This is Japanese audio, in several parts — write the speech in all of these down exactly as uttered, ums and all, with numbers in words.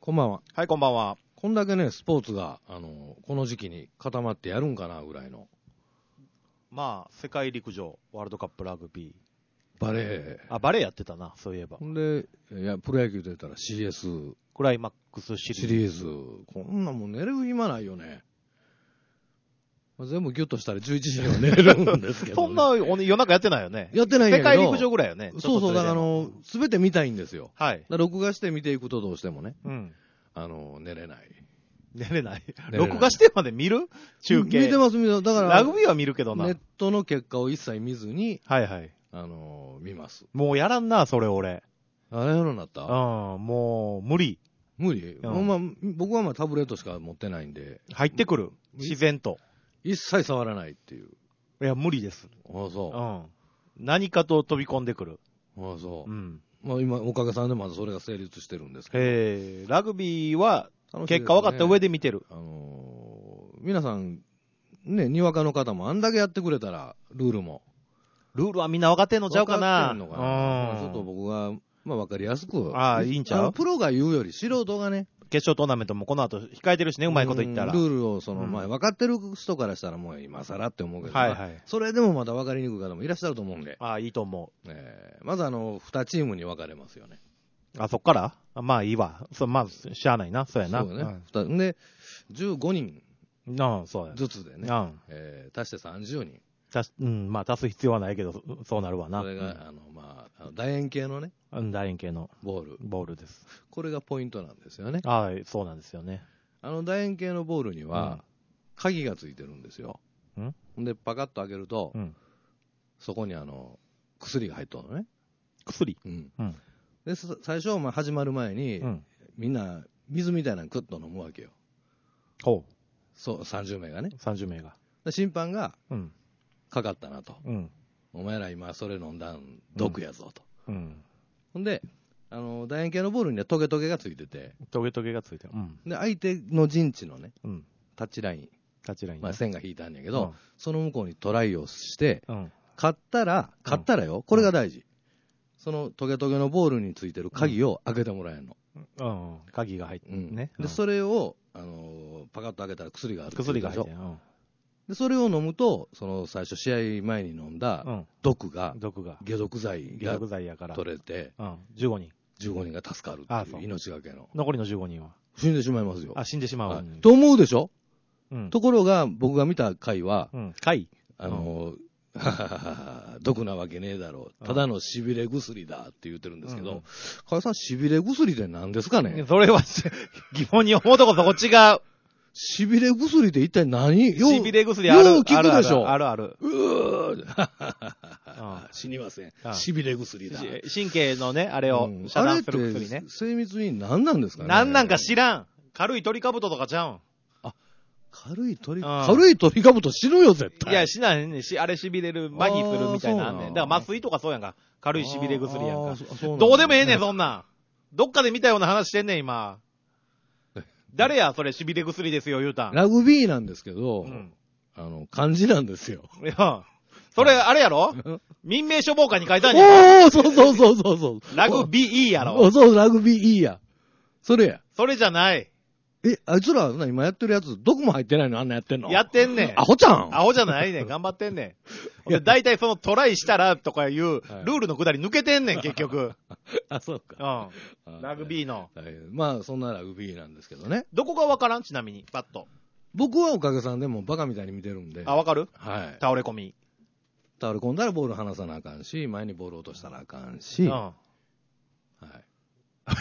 こんばんは。 はい、こんばんは。 こんだけね、スポーツが、あの、この時期に固まってやるんかなぐらいの。 まあ、世界陸上、ワールドカップラグビー。 バレー。 あ、バレーやってたな、そういえば。 ほんで、いや、プロ野球で言ったら シーエス。 クライマックスシリーズ。 シリーズ。こんなもん寝る暇ないよね。全部ギュッとしたらじゅういちじには寝れるんですけど、ね。 そんな夜中やってないよね。 やってないんやけど。 世界陸上ぐらいよね。 そうそう、だからあの、すべて見たいんですよ。 はい。 録画して見ていくとどうしてもね。 うん。 あの、寝れない。 寝れない。 寝れない録画してまで見る中継。 見てます、見てます。だから、 ラグビーは見るけどな。 ネットの結果を一切見ずに、 はいはい。 あの、見ます。 もうやらんな、それ俺。 あれやろうなったうん、もう、無理。 無理、 うん、 まあ、僕はまあタブレットしか持ってないんで。 入ってくる。自然と。 一切触らないっていう。 いや、無理です。 ああ、そう。 うん。何かと飛び込んでくる。 ああ、そう。 うん。 まあ今、おかげさんでまだそれが成立してるんですけど。 へえ、ラグビーは、結果分かった上で見てる。 あのー、皆さん、ね、にわかの方もあんだけやってくれたら、ルールも。 ルールはみんな分かってんのちゃうかな。 分かってんのかな。ちょっと僕が、まあ分かりやすく。 ああ、いいんちゃう？ プロが言うより素人がね。 決勝トーナメントもこの後控えてるしね、うまいこと言ったら。 ルールを、その、まあ分かってる人からしたらもう今更って思うけど、 はいはい。 まあ、それでもまだ分かりにくい方もいらっしゃると思うんで。 ああ、いいと思う。 えー、まずあの、にチームに分かれますよね。 あ、そっからあまあいいわ。そう、まあ、しゃあないな。そうやな。 そうね。うん、で、じゅうごにんずつでね、 うん、 えー、足してさんじゅうにん。 足す、うん、まあ足す必要はないけど、そうなるわな。 それが、うん、あの、まあ、楕円形のね、 うん、楕円形のボール。 ボールです。 これがポイントなんですよね。 ああ、そうなんですよね。 あの楕円形のボールには、うん、鍵がついてるんですよ。 んで、パカッと開けると、 うん、 そこにあの、薬が入っとるのね。 薬うん。 うん、 で、最初、まあ、始まる前に、 うん、 みんな、水みたいなのクッと飲むわけよ。 ほう。 そう、さんじゅうめいがね。 さんじゅうめいが。 で審判が、 うん。 かかったなと。 うん。 お前ら今それ飲んだん毒やぞと。 うん。うん、 ほんで、あの、楕円形のボールにはトゲトゲがついてて。 トゲトゲがついてる。うん。 で、相手の陣地のね、 うん、 タッチライン。 タッチライン。 まあ、線が引いたんやけど、 うん、 その向こうにトライをして、 うん、 勝ったら、勝ったらよ、これが大事。うん、そのトゲトゲのボールについてる鍵を開けてもらえるの。 うん、うん、鍵が入ってるね。 で、それを、あのー、パカッと開けたら薬がある。 薬が入ってる。うん。 で、それを飲むと、その最初試合前に飲んだ毒が、うん、 毒が、 解毒剤が取れて、 うん、じゅうごにん。 じゅうごにんが助かるっていう命がけの。 残りのじゅうごにんは死んでしまいますよ。 あ、死んでしまう。はい、 と思うでしょ、 うん、 ところが、僕が見た回は、 うん、回あのー、はははは毒なわけねえだろう。ただのしびれ薬だって言ってるんですけど、加、う、さん、しびれ薬って何ですかね？ それは疑問に思うとこそこ違う。 しびれ薬って一体何？ しびれ薬ある。 よう聞くでしょ。 あるある。 うー死にません。しびれ薬だ。 神経のね、あれを遮断する薬ね。 精密に何なんですかね？ 何なんか知らん。軽いトリカブトとかちゃうん。 あ、軽いトリ、軽いトリカブト死ぬよ、絶対。 いや、死なへんねん。し、あれしびれる、麻痺するみたいなあんねん。だから麻酔とかそうやんか。軽いしびれ薬やんか。どうでもええねん、そんなん。どっかで見たような話してんねん、今。誰や、それ、しびれ薬ですよ、言うたん。 ラグビーなんですけど、うん、あの、漢字なんですよ。 いや、それ、あれやろ民名処方館に書いたんやろ。おー、そうそうそうそうそう。 ラグビーやろ。 そう、ラグビーいいや。それや。 それじゃない。 え、あいつら、今やってるやつ、どこも入ってないのあんなやってんの？ やってんねん。 アホちゃん。 アホじゃないねん。頑張ってんねん。いや、だいたいそのトライしたらとかいう、ルールのくだり抜けてんねん、結局。 あ、そうか。 うん。ラグビーの。 まあ、そんなラグビーなんですけどね。 どこがわからん？ちなみに、パッと。 僕はおかげさんでもバカみたいに見てるんで。 あ、わかる？ はい。 倒れ込み。 倒れ込んだらボール離さなあかんし、前にボール落としたらあかんし。うん。はい。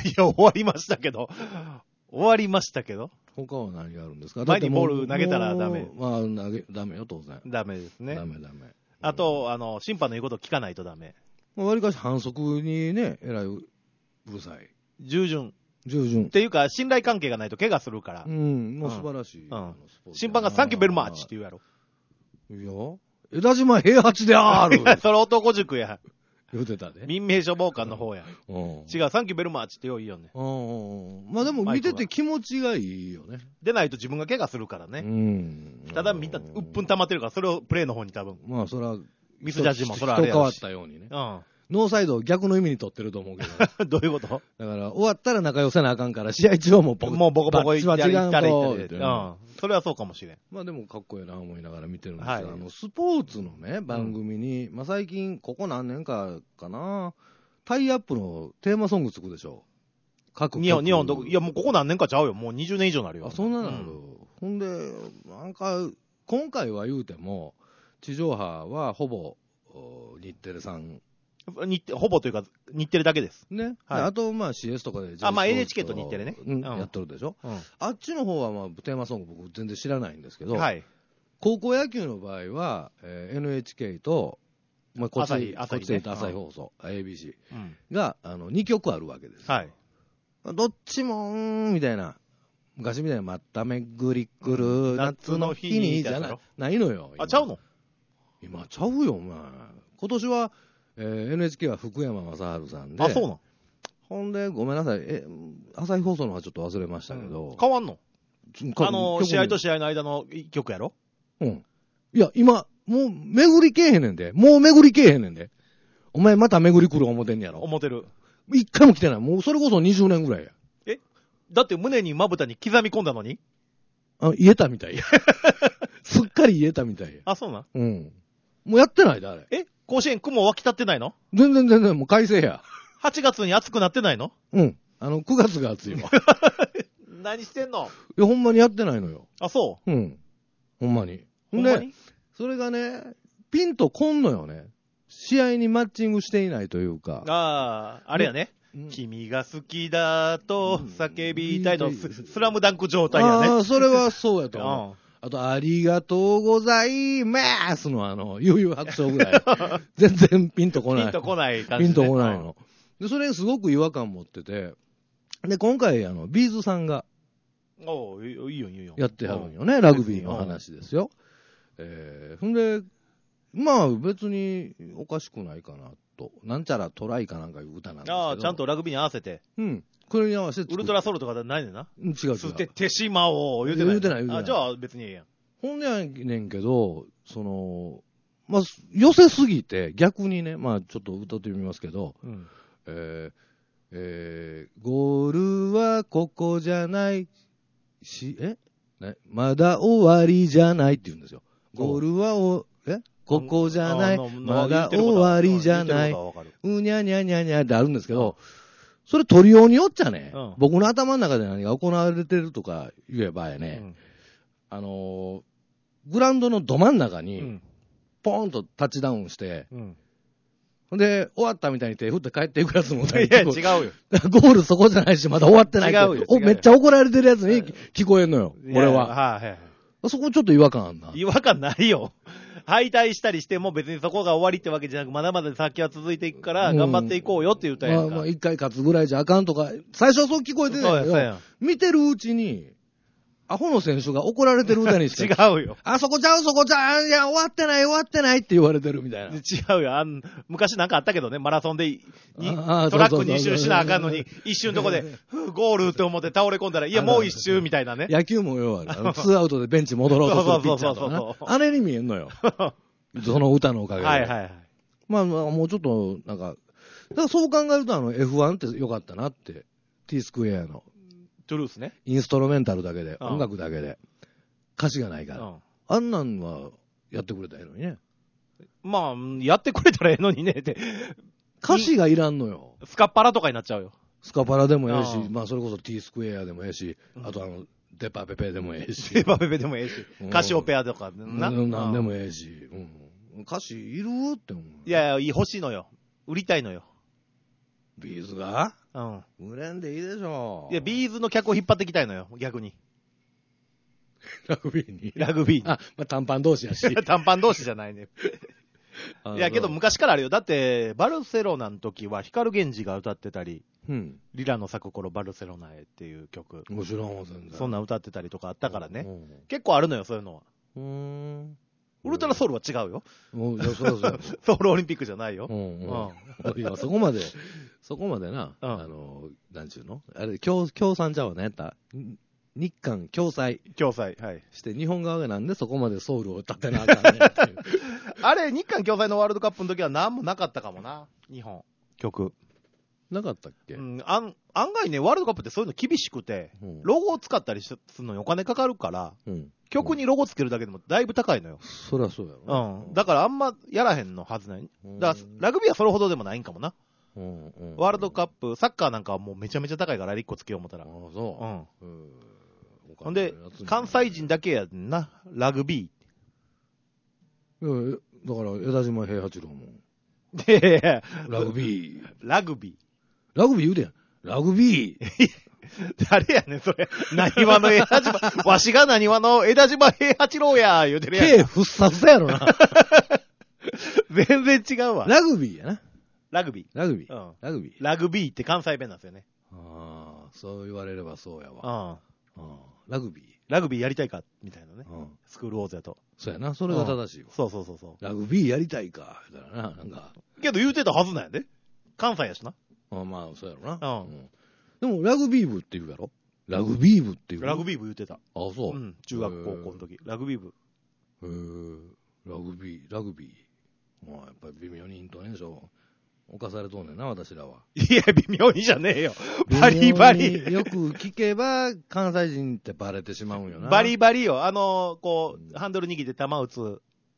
いや、終わりましたけど。終わりましたけど。 他は何があるんですか？ 前にボール投げたらダメ。 まあ、投げ、ダメよ、当然。 ダメですね。 ダメダメ。 あと、あの、審判の言うこと聞かないとダメ。 わりかし反則にね、えらいうるさい。 従順。 従順。 っていうか、信頼関係がないと怪我するから。 うん、もう素晴らしい。 うん。審判がサンキューベルマーチって言うやろ。 いや、枝島平八である。 いや、それ男塾や。 言うてたで。 民名処方官の方や。 うん。 違う、サンキューベルマーチってよう言いよんね。 うん。まあでも見てて気持ちがいいよね。 でないと自分が怪我するからね。 うん。 ただみんな、うっぷん溜まってるから、それをプレーの方に多分。 まあそれは、 ミスジャッジもそれはあれや人変わったようにね。 うん。 ノーサイドを逆の意味に取ってると思うけど。 どういうこと？ だから、終わったら仲良せなあかんから、試合中はもうボコもうボコボコ行ったり行ったり行ったり。 うん。 それはそうかもしれん。 まあでもかっこいいな思いながら見てるんですが、 はい、 あの、スポーツのね、番組に、うん、まあ最近、ここ何年かかな、タイアップのテーマソングつくでしょ。各日本、日本ど、いやもうここ何年かちゃうよ。もうにじゅうねん以上になるよ。 あ、そんななる、うん、ほんで、なんか、今回は言うても、地上波はほぼ、日テレさん。 日ほぼというか、日テレだけです。 ね。はい、あと、まあ シーエス とかで。 あ、まあ エヌエイチケー と日テレね。 うん、やっとるでしょ。うん、あっちの方は、まあ、テーマソング僕全然知らないんですけど、はい、高校野球の場合は、えー、エヌエイチケー と、まあ、こっち、朝日、朝日、ね、朝日放送、うん、エービーシー が、あの、にきょくあるわけです。はい。どっちも、みたいな。昔みたいな、まためぐり来る、うん、夏の日に、じゃない、ないのよ。 あ、ちゃうの？ 今ちゃうよ、お前。今年は、えー、エヌエイチケー は福山雅治さんで。 あ、そうなの？ ほんで、ごめんなさい。え、朝日放送のはちょっと忘れましたけど。 うん、変わんの？あの、試合と試合の間の曲やろ？ うん。いや、今、もう、巡りけえへんねんで。もう巡りけえへんねんで。お前また巡り来る思てんねやろ？ 思てる。 一回も来てない。もうそれこそにじゅうねんぐらいや。 え？だって胸にまぶたに刻み込んだのに？ あ、言えたみたいや。すっかり言えたみたいや。 あ、そうなん？ うん。もうやってないで、あれ。 え？甲子園雲湧き立ってないの？ 全然全然、もう快晴や。 はちがつに暑くなってないの？ うん。あの、くがつが暑いわ。 何してんの？ いや、ほんまにやってないのよ。 あ、そう？ うん。ほんまに。 ほんまに？ それがね、ピンとこんのよね。試合にマッチングしていないというか。 ああ、あれやね。うん、君が好きだと叫びたいの、うん、ス, スラムダンク状態やね。 ああ、それはそうやと思う。あと、ありがとうございますのあの、悠々白書ぐらい。全然ピンとこない。 ピンとこない感じ、 ね。ピンとこないの。で、それにすごく違和感持ってて。で、今回、あの、ビーズさんが。 おう、いいよ、いいよ。 やってはるんよね。ラグビーの話ですよ。えー、ほんで、まあ別におかしくないかなと。なんちゃらトライかなんかいう歌なんですけど。 ああ、ちゃんとラグビーに合わせて。 うん。これに合わせて。 ウルトラソウルとかでないねんな。 うん、違う違う。 捨ててしまおう。言うてない。 言うてない、言うてない。 あ、じゃあ別にええやん。 ほんでやねんけど、その、まあ、寄せすぎて、逆にね、まあちょっと歌ってみますけど、うん、えー、えー、ゴールはここじゃないし、えね、まだ終わりじゃないって言うんですよ。ゴールはお、えここじゃない、まだ終わりじゃない、うにゃにゃにゃにゃってあるんですけど、それ取りようによっちゃね、うん、僕の頭の中で何が行われてるとか言えばやね、うん、あのー、グラウンドのど真ん中に、ポーンとタッチダウンして、うん、ほんで、終わったみたいに手振って帰っていくやつもいや、違うよ。 ゴールそこじゃないし、まだ終わってない。 違うよ。 お、めっちゃ怒られてるやつに聞こえんのよ、俺は。 はいはい。 そこちょっと違和感あんな。 違和感ないよ。敗退したりしても別にそこが終わりってわけじゃなく、まだまだ先は続いていくから、頑張っていこうよって言ったやんか。 まあまあ、一回勝つぐらいじゃあかんとか、最初はそう聞こえてないけど、見てるうちに、アホの選手が怒られてる歌にしか。違うよ。 あそこちゃう、そこちゃう、いや、終わってない、終わってないって言われてるみたいな。 違うよ。あん昔なんかあったけどね、マラソンで、トラックに周しなあかんのに、一瞬どこで、ゴールって思って倒れ込んだら、いや、もう一周みたいなね。 野球もようある。ツーアウトでベンチ戻ろうとするピッチャーとかな。あれに見えんのよ。その歌のおかげで。 はいはいはい。 まあまあ、もうちょっと、なんか、だからそう考えると、あの、エフワン ってよかったなって。T スクエアの。 トゥルースね。 インストロメンタルだけで、音楽だけで。歌詞がないから。うん、あんなんはやってくれたらええのにね。 まあ、やってくれたらええのにねって。 歌詞がいらんのよ。 スカパラとかになっちゃうよ。 スカパラでもええし、まあそれこそ T スクエアでもええし、うん、あとあの、デパペペでもええし。 デパペペでもええし。カシオペアとかな。うん、なんでもええし、うん。歌詞いるって思う。 いやいや、欲しいのよ。売りたいのよ。 ビーズがうん。 売れんでいいでしょ。 いや、ビーズの客を引っ張ってきたいのよ、逆に。 ラグビーにラグビーに。 あ、まあ、短パン同士やし。 短パン同士じゃないね。いや、けど昔からあるよ。だって、バルセロナの時は、光源氏が歌ってたり、うん、リラの咲く頃バルセロナへっていう曲。 もちろん、全然。 そんな歌ってたりとかあったからね。うんうん、結構あるのよ、そういうのは。うーん。ウルトラソウルは違うよ。 うん、いや、そうそう。 ソウルオリンピックじゃないよ。 うんうんうん、いや、そこまで、そこまでな、うん、あの、なんちゅうのあれ、共、共産じゃわね、やった日韓共催。 共催。はい。 して、日本側がなんでそこまでソウルを立てなあかんねんっていう。 あれ、日韓共催のワールドカップの時は何もなかったかもな。日本。曲。 なかったっけ？ うん。案外ね、ワールドカップってそういうの厳しくて、うん、ロゴを使ったりするのにお金かかるから、うん、曲にロゴつけるだけでもだいぶ高いのよ。 そりゃそうやろ。 うん。だからあんまやらへんのはずない。だから、ラグビーはそれほどでもないんかもな。うんうん、ワールドカップ、サッカーなんかはもうめちゃめちゃ高いから、あれいっこつけよう思ったら。ああ、そう。うん。うんほんで、関西人だけやんな、ラグビー。いや、だから、枝島平八郎も。 で、 ラグビー。 ラグビー。 ラグビー言うてん。ラグビー。 誰やねん、それ。何話の枝島、わしが何話の枝島平八郎や、言うてるやん。 毛ふっさふさやろな。 全然違うわ。 ラグビーやな。 ラグビー。 ラグビー。うん。ラグビー。 ラグビーって関西弁なんですよね。 ああ、そう言われればそうやわ。 うん。 うん。ラグビー。 ラグビーやりたいかみたいなね。うん。スクールウォーズやと。 そうやな。それが正しいわ。 そうそうそうそう。 ラグビーやりたいか。だからな、なんか。 けど言うてたはずなんやで。関西やしな。 あまあ、そうやろな。 うん。 でも、ラグビー部って言うやろ？ラグビー部って言う。 ラグビー部言うてた。あ、 そう。 うん。中学高校の時。ラグビー部。 へー。ラグビー、ラグビー。まあ、やっぱり微妙にイントネーション。犯されとんねんな、私らは。 いや、微妙にじゃねえよ。バリバリ。 よく聞けば、関西人ってバレてしまうんよな。 バリバリよ。あのー、こう、ハンドル握って球打つ。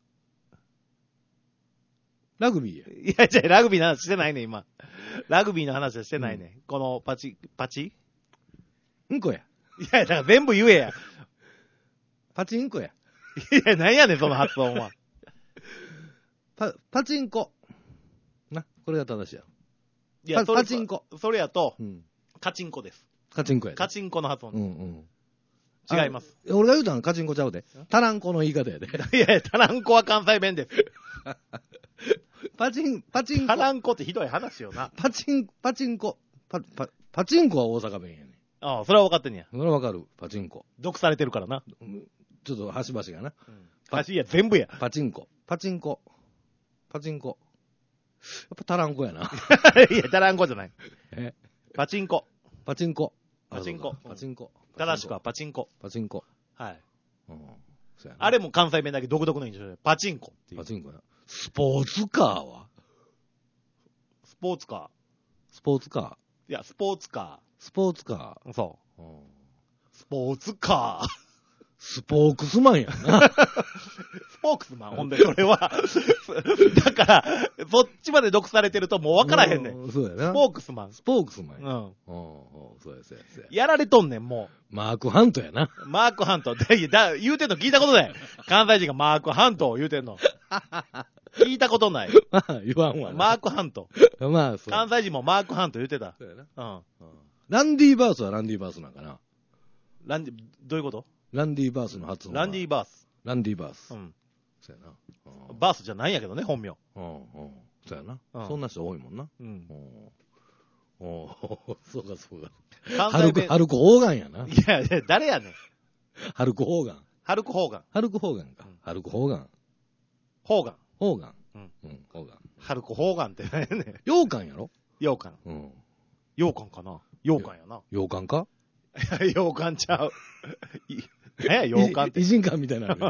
ラグビーや。いや、じゃあラグビーの話してないね、今。ラグビーの話はしてないね。うん、このパチ、パチんこや。 いや、だから全部言えや。 パチンコや。 いや、なんやねん、その発音は。 パ、パチンコ。な、これが正しいや。 いや、 パチンコ。 それやと、うん、カチンコです。 カチンコや。 カチンコの発音。 うんうん。 違います。 俺が言うたのカチンコちゃうで。タランコの言い方やで。 いや、タランコは関西弁です。 パチン、パチンコ。 タランコってひどい話よな。 パチン、パチンコ。パ、パ、パチンコは大阪弁やねん。 ああ、それは分かってんねや。 それは分かる。パチンコ。 毒されてるからな。 ちょっと端々がな。 うん、端いや、全部や。 パチンコ。パチンコ。パチンコ。やっぱタランコやな。 いや、タランコじゃない。 えパチンコ。 パチンコ。 パチンコ。 パチンコ。 正しくはパチンコ。 パチンコ。 はい。 うん。 そうやな。あれも関西弁だけ独特の印象で。パチンコっていう。 パチンコや。スポーツカーはスポーツカー。 スポーツカー。 いや、スポーツカー。 スポーツカー。そう。うん、スポーツカー。 スポークスマンやな。 スポークスマン、ほんで、それは。だから、そっちまで毒されてるともう分からへんねん。 そうやな。 スポークスマン。 スポークスマンや。うん。うん、 そうや、そうや、そうや。 やられとんねん、もう。マークハントやな。 マークハント。だ、だ言うてんの聞いたことない。関西人がマークハントを言うてんの。聞いたことない。 まあ、言わんわな。 マークハント。 まあ、そう。 関西人もマークハント言うてた。 そうやな。 うん。 ランディバースはランディバースなんかな。 ランディ、どういうことランディバースの発音は。 ランディバース。 ランディバース。 うん。 そうやな。 バースじゃないんやけどね、本名。 うん、うん。そうやな。そんな人多いもんな。 うん。 おおそうか、そうか。 関西弁。 ハルク・ホーガンやな。 いやいや、誰やねん。 ハルク・ホーガン。 ハルク・ホーガン。 ハルク・ホーガンか。ハルク・ホーガン。 ホーガン。 ホーガン。 うん。 うん、ホーガン。 ハルク・ホーガンって何やねん。 羊羹やろ羊羹。うん。羊羹かな羊羹やな。 羊羹か羊羹ちゃう。え羊羹って。 偉人館みたいな。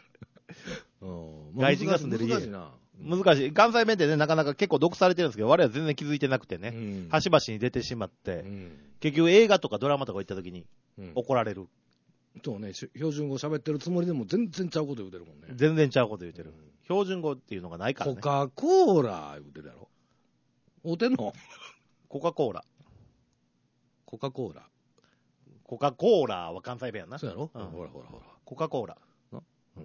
外人が住んでる家。 難しいな。 難しい。関西弁ってね、なかなか結構毒されてるんですけど、我々は全然気づいてなくてね。うん、端々に出てしまって、うん、結局映画とかドラマとか行った時に、怒られる。 うん、そうね、標準語喋ってるつもりでも全然ちゃうこと言うてるもんね。 全然ちゃうこと言うてる。うん、標準語っていうのがないからね。 コカ・コーラ言うてるやろ。おてんのコカ・コーラ。 コカ・コーラ。 コカ・コーラは関西弁やな。 そうやろ、うん、ほらほらほら。 コカ・コーラ。 うん、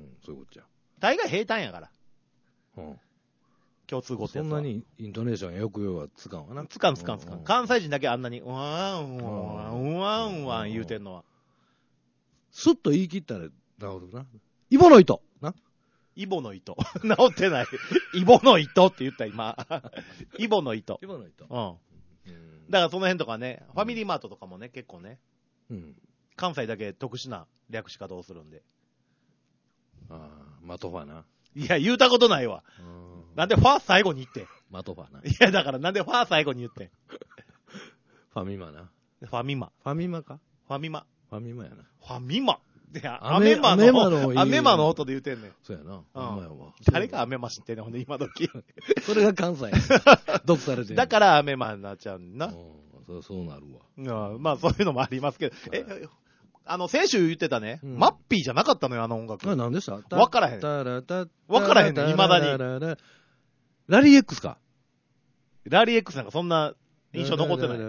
そういうことじゃ。 大概平坦やから。 うん。 共通語ってやつそんなにイントネーションよく言うはつかんわな。 つかんつかんつかん。関西人だけあんなに、うわん、うわん、うわん、うわん言うてんのは。 スッと言い切ったら治るな。イボの糸な。 イボの糸。治ってない。イボの糸って言った今。イボの糸。 イボの糸。 うん。だからその辺とかね、ファミリーマートとかもね、結構ね、うん、関西だけ特殊な略し方をするんで。 ああ、マトファな。 いや、言うたことないわ。なんでファー最後に言って。 マトファな。 いや、だからなんでファー最後に言って。 ファミマな。 ファミマ。 ファミマかファミマ。 ファミマやな。 ファミマ。いや、アアメメマの、 アメマのアメマの音で言うてんねん。 そうやな。 うんほんまやわ。 誰がアメマ知ってんねん、ほんで今時。 それが関西。毒されてる。 だからアメマになっちゃうんだな。 うんそう、そうなるわ。 うん、まあそういうのもありますけど。え、あの、先週言ってたね、 うんマッピーじゃなかったのよ、あの音楽。 あ、何でしたわからへんたらたわからへんねん未だにラリー X か。 ラリー X なんかそんな印象残ってない。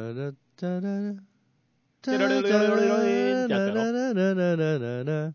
テラレレレレレレーンってやつやろ。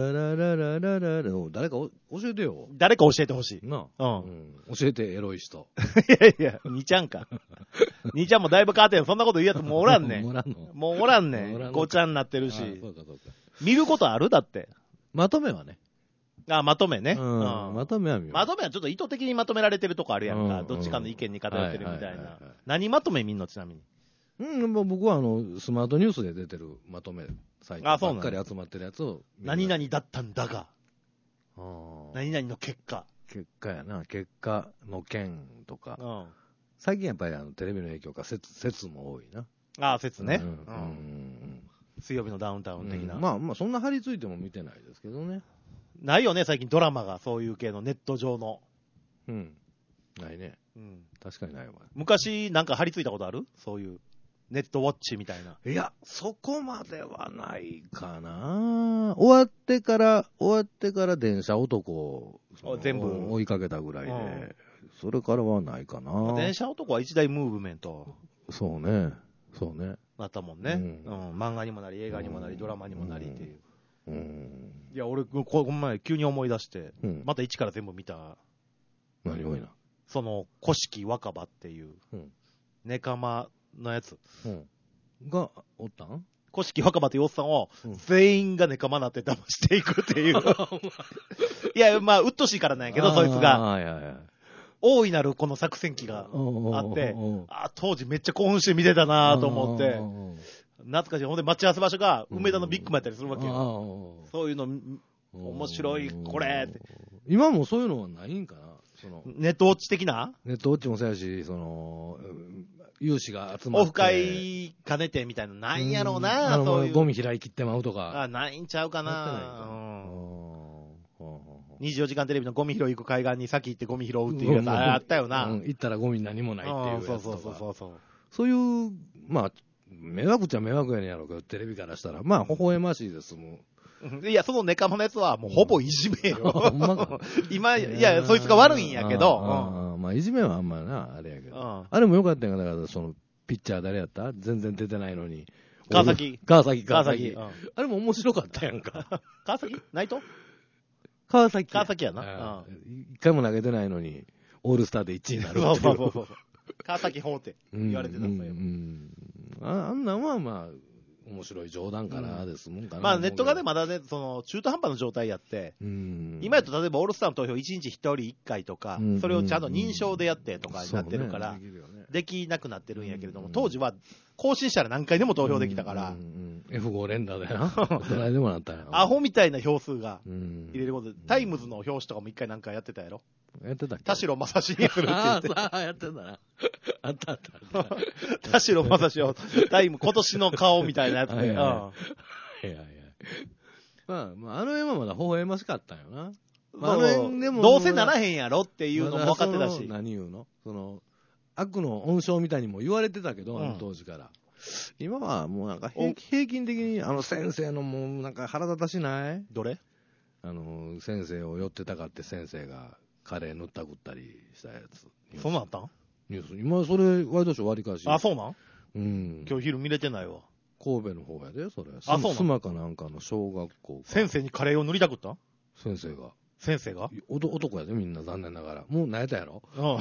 誰かお教えてよ。 誰か教えてほしい。 なうあ、うんん。教えて、エロい人。 いやいや、兄ちゃんか。兄ちゃんもだいぶ変わってん。そんなこと言うやつもうおらんねん。 おらんのもうおらんねん。 おらんのごちゃになってるあし。 そうかそうか。 見ることあるだって。 まとめはね。 あ、まとめね。 ううんん。まとめは見よう。 まとめはちょっと意図的にまとめられてるとこあるやんか。 うんどっちかの意見に偏ってるみたいなはいはいはいはい。 何まとめ見んのちなみに。 うん、もう僕はあの、スマートニュースで出てるまとめサイトあそうなのばっかり集まってるやつを見る。 何々だったんだが、 あー何々の結果。 結果やな。結果の件とかう。ん。 最近やっぱりあのテレビの影響か説、説も多いな。 ああ、説ね。 うん。 ううんん水曜日のダウンタウン的な。 うんまあまあ、そんな張り付いても見てないですけどね。 ないよね、最近ドラマが、そういう系のネット上の。 うん。ないね。 うん。 確かにないわ。 昔なんか張り付いたことあるそういう。ネットウォッチみたいな。 いや、そこまではないかな。終わってから、終わってから電車男をその全部追いかけたぐらいで、 うんそれからはないかな。 電車男は一大ムーブメントそうね。そうね。 だったもんね。 ううんん。漫画にもなり、映画にもなり、ドラマにもなりっていう。 うん。 いや、俺、ここの前急に思い出して、 うん。 また一から全部見た、 何多いな。 その、古式若葉っていううん、 ネカマのやつ。 うん。が、おったん古式若葉というおっさんを、 うん全員がネカマなって騙していくっていう。いや、まあ、うっとしいからなんやけど、そいつが。 はいはいはい。 大いなるこの作戦機があって、あ、当時めっちゃ興奮して見てたなと思って、懐かしい。ほんで待ち合わせ場所が梅田のビッグマンやったりするわけよ。そういうの、面白い、これって。 今もそういうのはないんかなそのネットウォッチ的なネットウォッチもそうやし、その、有志が集まって。 オフ会兼ねてみたいな、なんやろうな、 うんそういう。 ゴミ開い切ってまうとか。 あ、ないんちゃうかやってないんな。 かうんうんにじゅうよじかんテレビのゴミ拾い行く海岸に先行ってゴミ拾うっていうやつあったよな。 うん行ったらゴミ何もないっていうやつとか。 そうそうそうそう。 そういう、まあ、迷惑っちゃ迷惑やねんやろうけど、テレビからしたら。まあ、微笑ましいですもん。 いや、そのネカマのやつはもうほぼいじめよ。 ほんまか今、いや、そいつが悪いんやけど。 ああまあ、いじめはあんまな、あれやけど。 うんあれもよかったんやだから、その、ピッチャー誰やった全然出てないのに。 川崎。 川崎、川川崎。 崎。うんあれも面白かったやんか。 川崎ナイト川崎。 川崎やな。 ああ一回も投げてないのに、オールスターでいちいになるっていそうそうそうそう。川崎法って言われてたんだよ。 うんうんああんなんはまあ、面白い冗談かなですもんかな。 まあネットがね、まだね、その、中途半端な状態やって、 うん今やと例えばオールスターの投票いちにちひとりいっかいとかうん、 それをちゃんと認証でやってとかになってるからそうねできるよね、 できなくなってるんやけれども、 うん当時は更新したら何回でも投票できたからうん、うんうん エフファイブ 連打だよな。どないでもなったんや。 アホみたいな票数がうん入れることで、タイムズの表紙とかも一回なんかやってたやろ。 やってたっけ田代正史にするって言あって。 あ、さあ、やってたな。あったあったあった。 田代正史をタイム、今年の顔みたいなやつで。うんはいはいはいはいはい。まあ、まあ、あの絵はまだ微笑ましかったんよな。まああのそう辺でもどうせならへんやろっていうのも分かってたまだそのし。 何言うのその、悪の温床みたいにも言われてたけど、あの当時から。今はもうなんか平平均的に、あの先生のもうなんか腹立たしないどれあの、先生を寄ってたかって先生がカレー塗ったくったりしたやつ。 そんなんあったんニュース。今それ、ワイドショー割りかし。 あ、そうなんうん。 今日昼見れてないわ。 神戸の方やで、それ。 あそうなんスマかなんかの小学校か。 先生にカレーを塗りたくった先生が。 先生がおど男やで、みんな残念ながら。もう泣いたやろうん。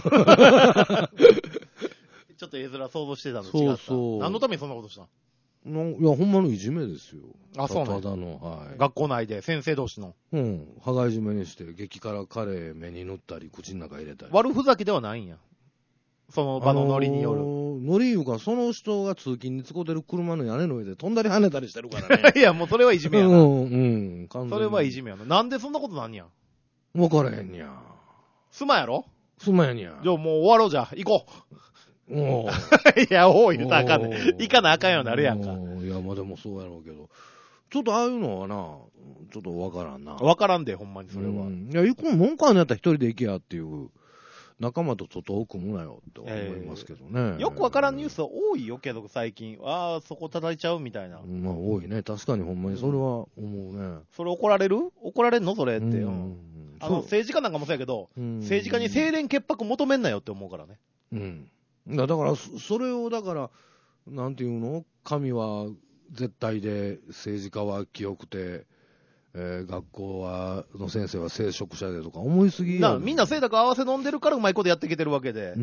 ちょっと絵面想像してたの違った。 そうそう何のためにそんなことしたのいや、ほんまのいじめですよ。 あそうなんやただの、はい。 学校内で先生同士の。 うん。羽交い締めにして、激辛カレー目に塗ったり、口の中入れたり。 悪ふざけではないんや。その場のノリによる。 あのーノリいうか、その人が通勤に使ってる車の屋根の上で飛んだり跳ねたりしてるからね。 いや、もうそれはいじめやな。 うん、うん。完全にそれはいじめやな。なんでそんなことなんや。 わからへんにゃ。 すまやろすまやにゃ。 じゃあもう終わろうじゃ。行こおうう。いや、おう言うたらあかんねん。行かなあかんようになるやんか。 おういや、まあでもそうやろうけど。 ちょっとああいうのはな、ちょっとわからんな。 わからんで、ほんまにそれは。 うん、いや、行くもんかんのやったら一人で行けやっていう、仲間と外を組むなよって思いますけどね。 えー、よくわからんニュースは多いよけど、最近。ああ、そこ叩いちゃうみたいな。 まあ多いね。確かにほんまにそれは思うね。うん、 それ怒られる怒られんのそれって。うんうん、 あの、政治家なんかもそうやけど、うん、政治家に清廉潔白求めんなよって思うからね。 うん。だから、それを、だから、なんていうの？神は絶対で、政治家は清くて、えー、学校はの先生は聖職者でとか思いすぎや、 な、みんな清濁合わせ飲んでるからうまいことやってきてるわけで、うん、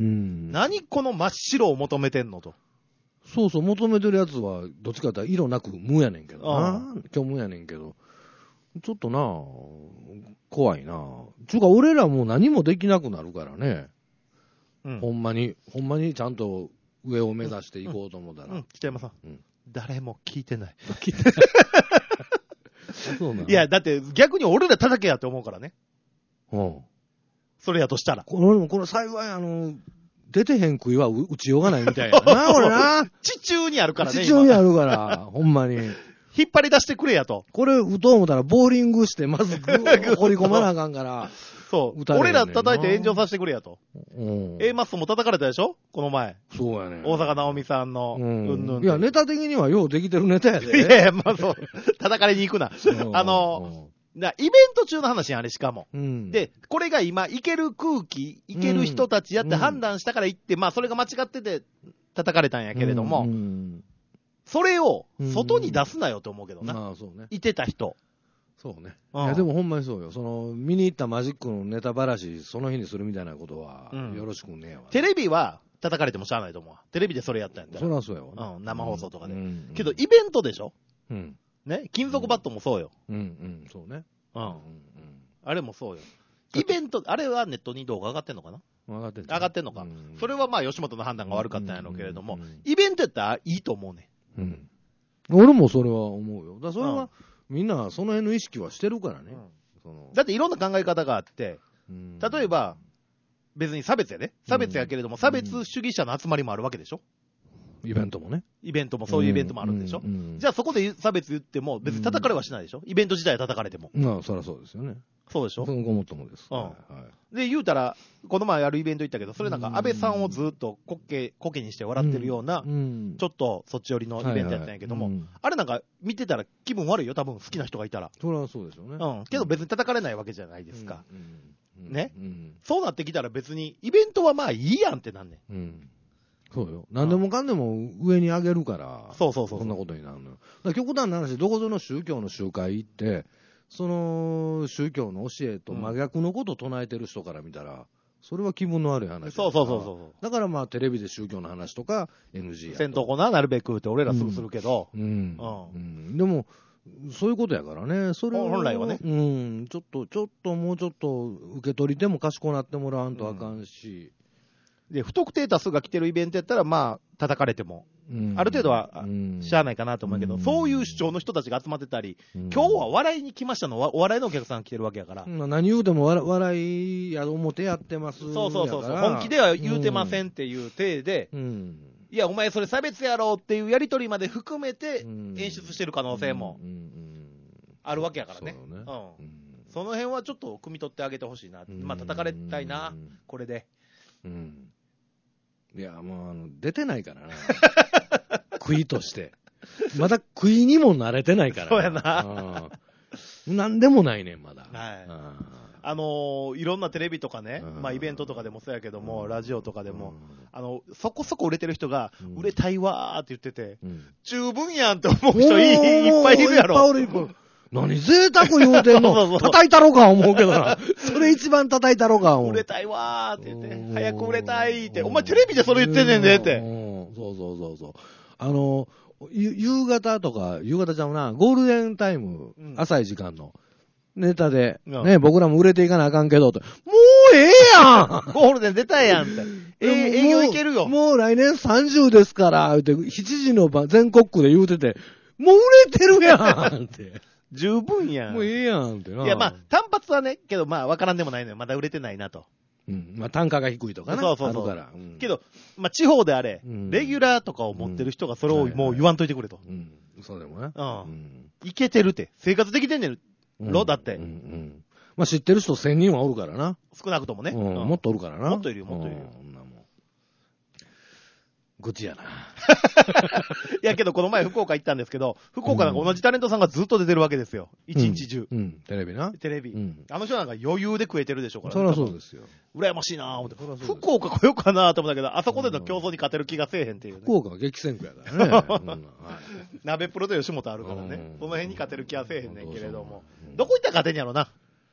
何この真っ白を求めてんのと。 そうそう、求めてるやつはどっちかって色なく無やねんけどな、今日無やねんけど、ちょっとな怖いな。ちゅうか俺らもう何もできなくなるからね、うん、ほんまにほんまにちゃんと上を目指していこうと思ったら、うんうん、 北山さん、うん、誰も聞いてない聞いてないそうなんいや、だって逆に俺ら叩けやって思うからね。うん。それやとしたら。 これも、これ幸い、あの、出てへん杭は打ちようがないみたいな。な、これな。 地中にあるからね。 地中にあるから、ほんまに。 引っ張り出してくれやと。 これ打とう思ったら、ボーリングして、まず、掘り込まなあかんから。 そう。俺ら叩いて炎上させてくれやと。うん。A マッソも叩かれたでしょこの前。 そうやね。 大阪直美さんの。うん。うんうん、 いや、ネタ的にはようできてるネタやで。 いやいや、まあそう。叩かれに行くな。あの、なイベント中の話やん、あれしかも。うん、で、これが今、いける空気、いける人たちやって判断したから行って、うん、まあそれが間違ってて叩かれたんやけれども、うん、それを外に出すなよと思うけどな。まあそうね。いてた人。 そうね。うん、いやでもほんまにそうよ。その、見に行ったマジックのネタばらし、その日にするみたいなことは、よろしくねえわ、ね。 テレビは叩かれてもしゃあないと思うわ。テレビでそれやったんやったら。 そりゃそうやわ、 ね。うん、生放送とかで。うん、けど、イベントでしょうん。ね、金属バットもそうよ。 うん、うん、うん、そうね。うん、うん、うん。 あれもそうよ。イベント、あれはネットに動画上がってんのかな上がってんの上がってんのか。うん、それはまあ、吉本の判断が悪かったんやろうけれども、うんうんうん、イベントやったらいいと思うね。 うん。俺もそれは思うよ。だからそれは、うんみんなその辺の意識はしてるからね、うん、 そのだっていろんな考え方があって、うん、例えば別に差別やね差別やけれども、うん、差別主義者の集まりもあるわけでしょイベントもねイベントもそういうイベントもあるんでしょ、うんうん、じゃあそこで差別言っても別に叩かれはしないでしょ、イベント自体は叩かれてもまあそりゃそうですよねそうでしょそのごもっともです、うんはいはい、で言うたらこの前あるイベント行ったけどそれなんか安倍さんをずっとコケコケにして笑ってるような、うん、ちょっとそっち寄りのイベントやったんやけども、はいはいうん、あれなんか見てたら気分悪いよ多分好きな人がいたらそれはそうでしょうね、 うん、けど別に叩かれないわけじゃないですか、うんうん、ね、 うん、 そうなってきたら別にイベントはまあいいやんってなんねん、 うんそうよ。何でもかんでも上に上げるから、 そうそうそう。 そんなことになるのよ。だから極端な話、どこぞの宗教の集会行って、その宗教の教えと真逆のことを唱えてる人から見たら、それは気分の悪い話。 そうそうそうそう。 だからまあテレビで宗教の話とか エヌジー やと。 せんとこな、なるべくって俺らすぐするけど。 うん。うん。うん、でも、そういうことやからね。それを本来はね。 うん。ちょっと、ちょっともうちょっと受け取り手も賢くなってもらわんとあかんし。うんで、不特定多数が来てるイベントやったら、まあ、叩かれても、うん、ある程度は、うん、しゃあないかなと思うけど、うん、そういう主張の人たちが集まってたり、うん、今日は笑いに来ましたのは、お笑いのお客さん来てるわけやから。 うん、何言うても笑いや表やってます。 そうそうそうそう。本気では言うてませんっていう体で、うん、いや、お前それ差別やろっていうやりとりまで含めて、演出してる可能性も、あるわけやからね。うん。その辺はちょっと汲み取ってあげてほしいな。まあ、叩かれたいな、これで。うんいや、もう、あの、出てないからな。杭として。まだ杭にも慣れてないから。 そうやな。 なんでもないねん、まだ。はい。 あ, あのー、いろんなテレビとかね、まあイベントとかでもそうやけども、ラジオとかでも、あの、そこそこ売れてる人が、売れたいわーって言ってて、うん、十分やんって思う人い, いっぱいいるやろ。いっぱいいる。 何贅沢言うてんのそうそうそう叩いたろか思うけどな。それ一番叩いたろか思う。 売れたいわーって言って、早く売れたいって。お前テレビでそれ言ってんねんでって。 そうそうそうそう。あの、夕方とか、夕方ちゃうな、ゴールデンタイム、うん、浅い時間のネタで、うん、ね、僕らも売れていかなあかんけど、もうええやんゴールデン出たやんって。えー、営業いけるよ。 もう来年さんじゅうですから、って、しちじの全国区で言うてて、もう売れてるやんって。 十分やん。 もうええやんってな。 いや、まあ、単発はね、けどまあ、わからんでもないのよ。まだ売れてないなと。 うん。まあ、単価が低いとかね。 そうそうそう。 あるから。うん、 けど、まあ、地方であれ、うん、レギュラーとかを持ってる人がそれをもう言わんといてくれと。うん。 そうでもね。 うん。 うん。 いけてるって。生活できてんねんろ、だって。 うんうん。まあ知ってる人せんにんはおるからな。 少なくともね。 うん。もっとおるからな。 もっといるよ、もっといるよ。 愚痴やな。 いやけどこの前福岡行ったんですけど、福岡なんか同じタレントさんがずっと出てるわけですよ。一日中。 うん。テレビな。 テレビ。 うん。 あの人なんか余裕で食えてるでしょ、これ。 そりゃそうですよ。 羨ましいなぁ思って。福岡来ようかなと思ったけど、あそこでの競争に勝てる気がせえへんっていうね。 福岡は激戦区やからね。 鍋プロと吉本あるからね。その辺に勝てる気はせえへんねんけれども。どこ行ったら勝てんやろな。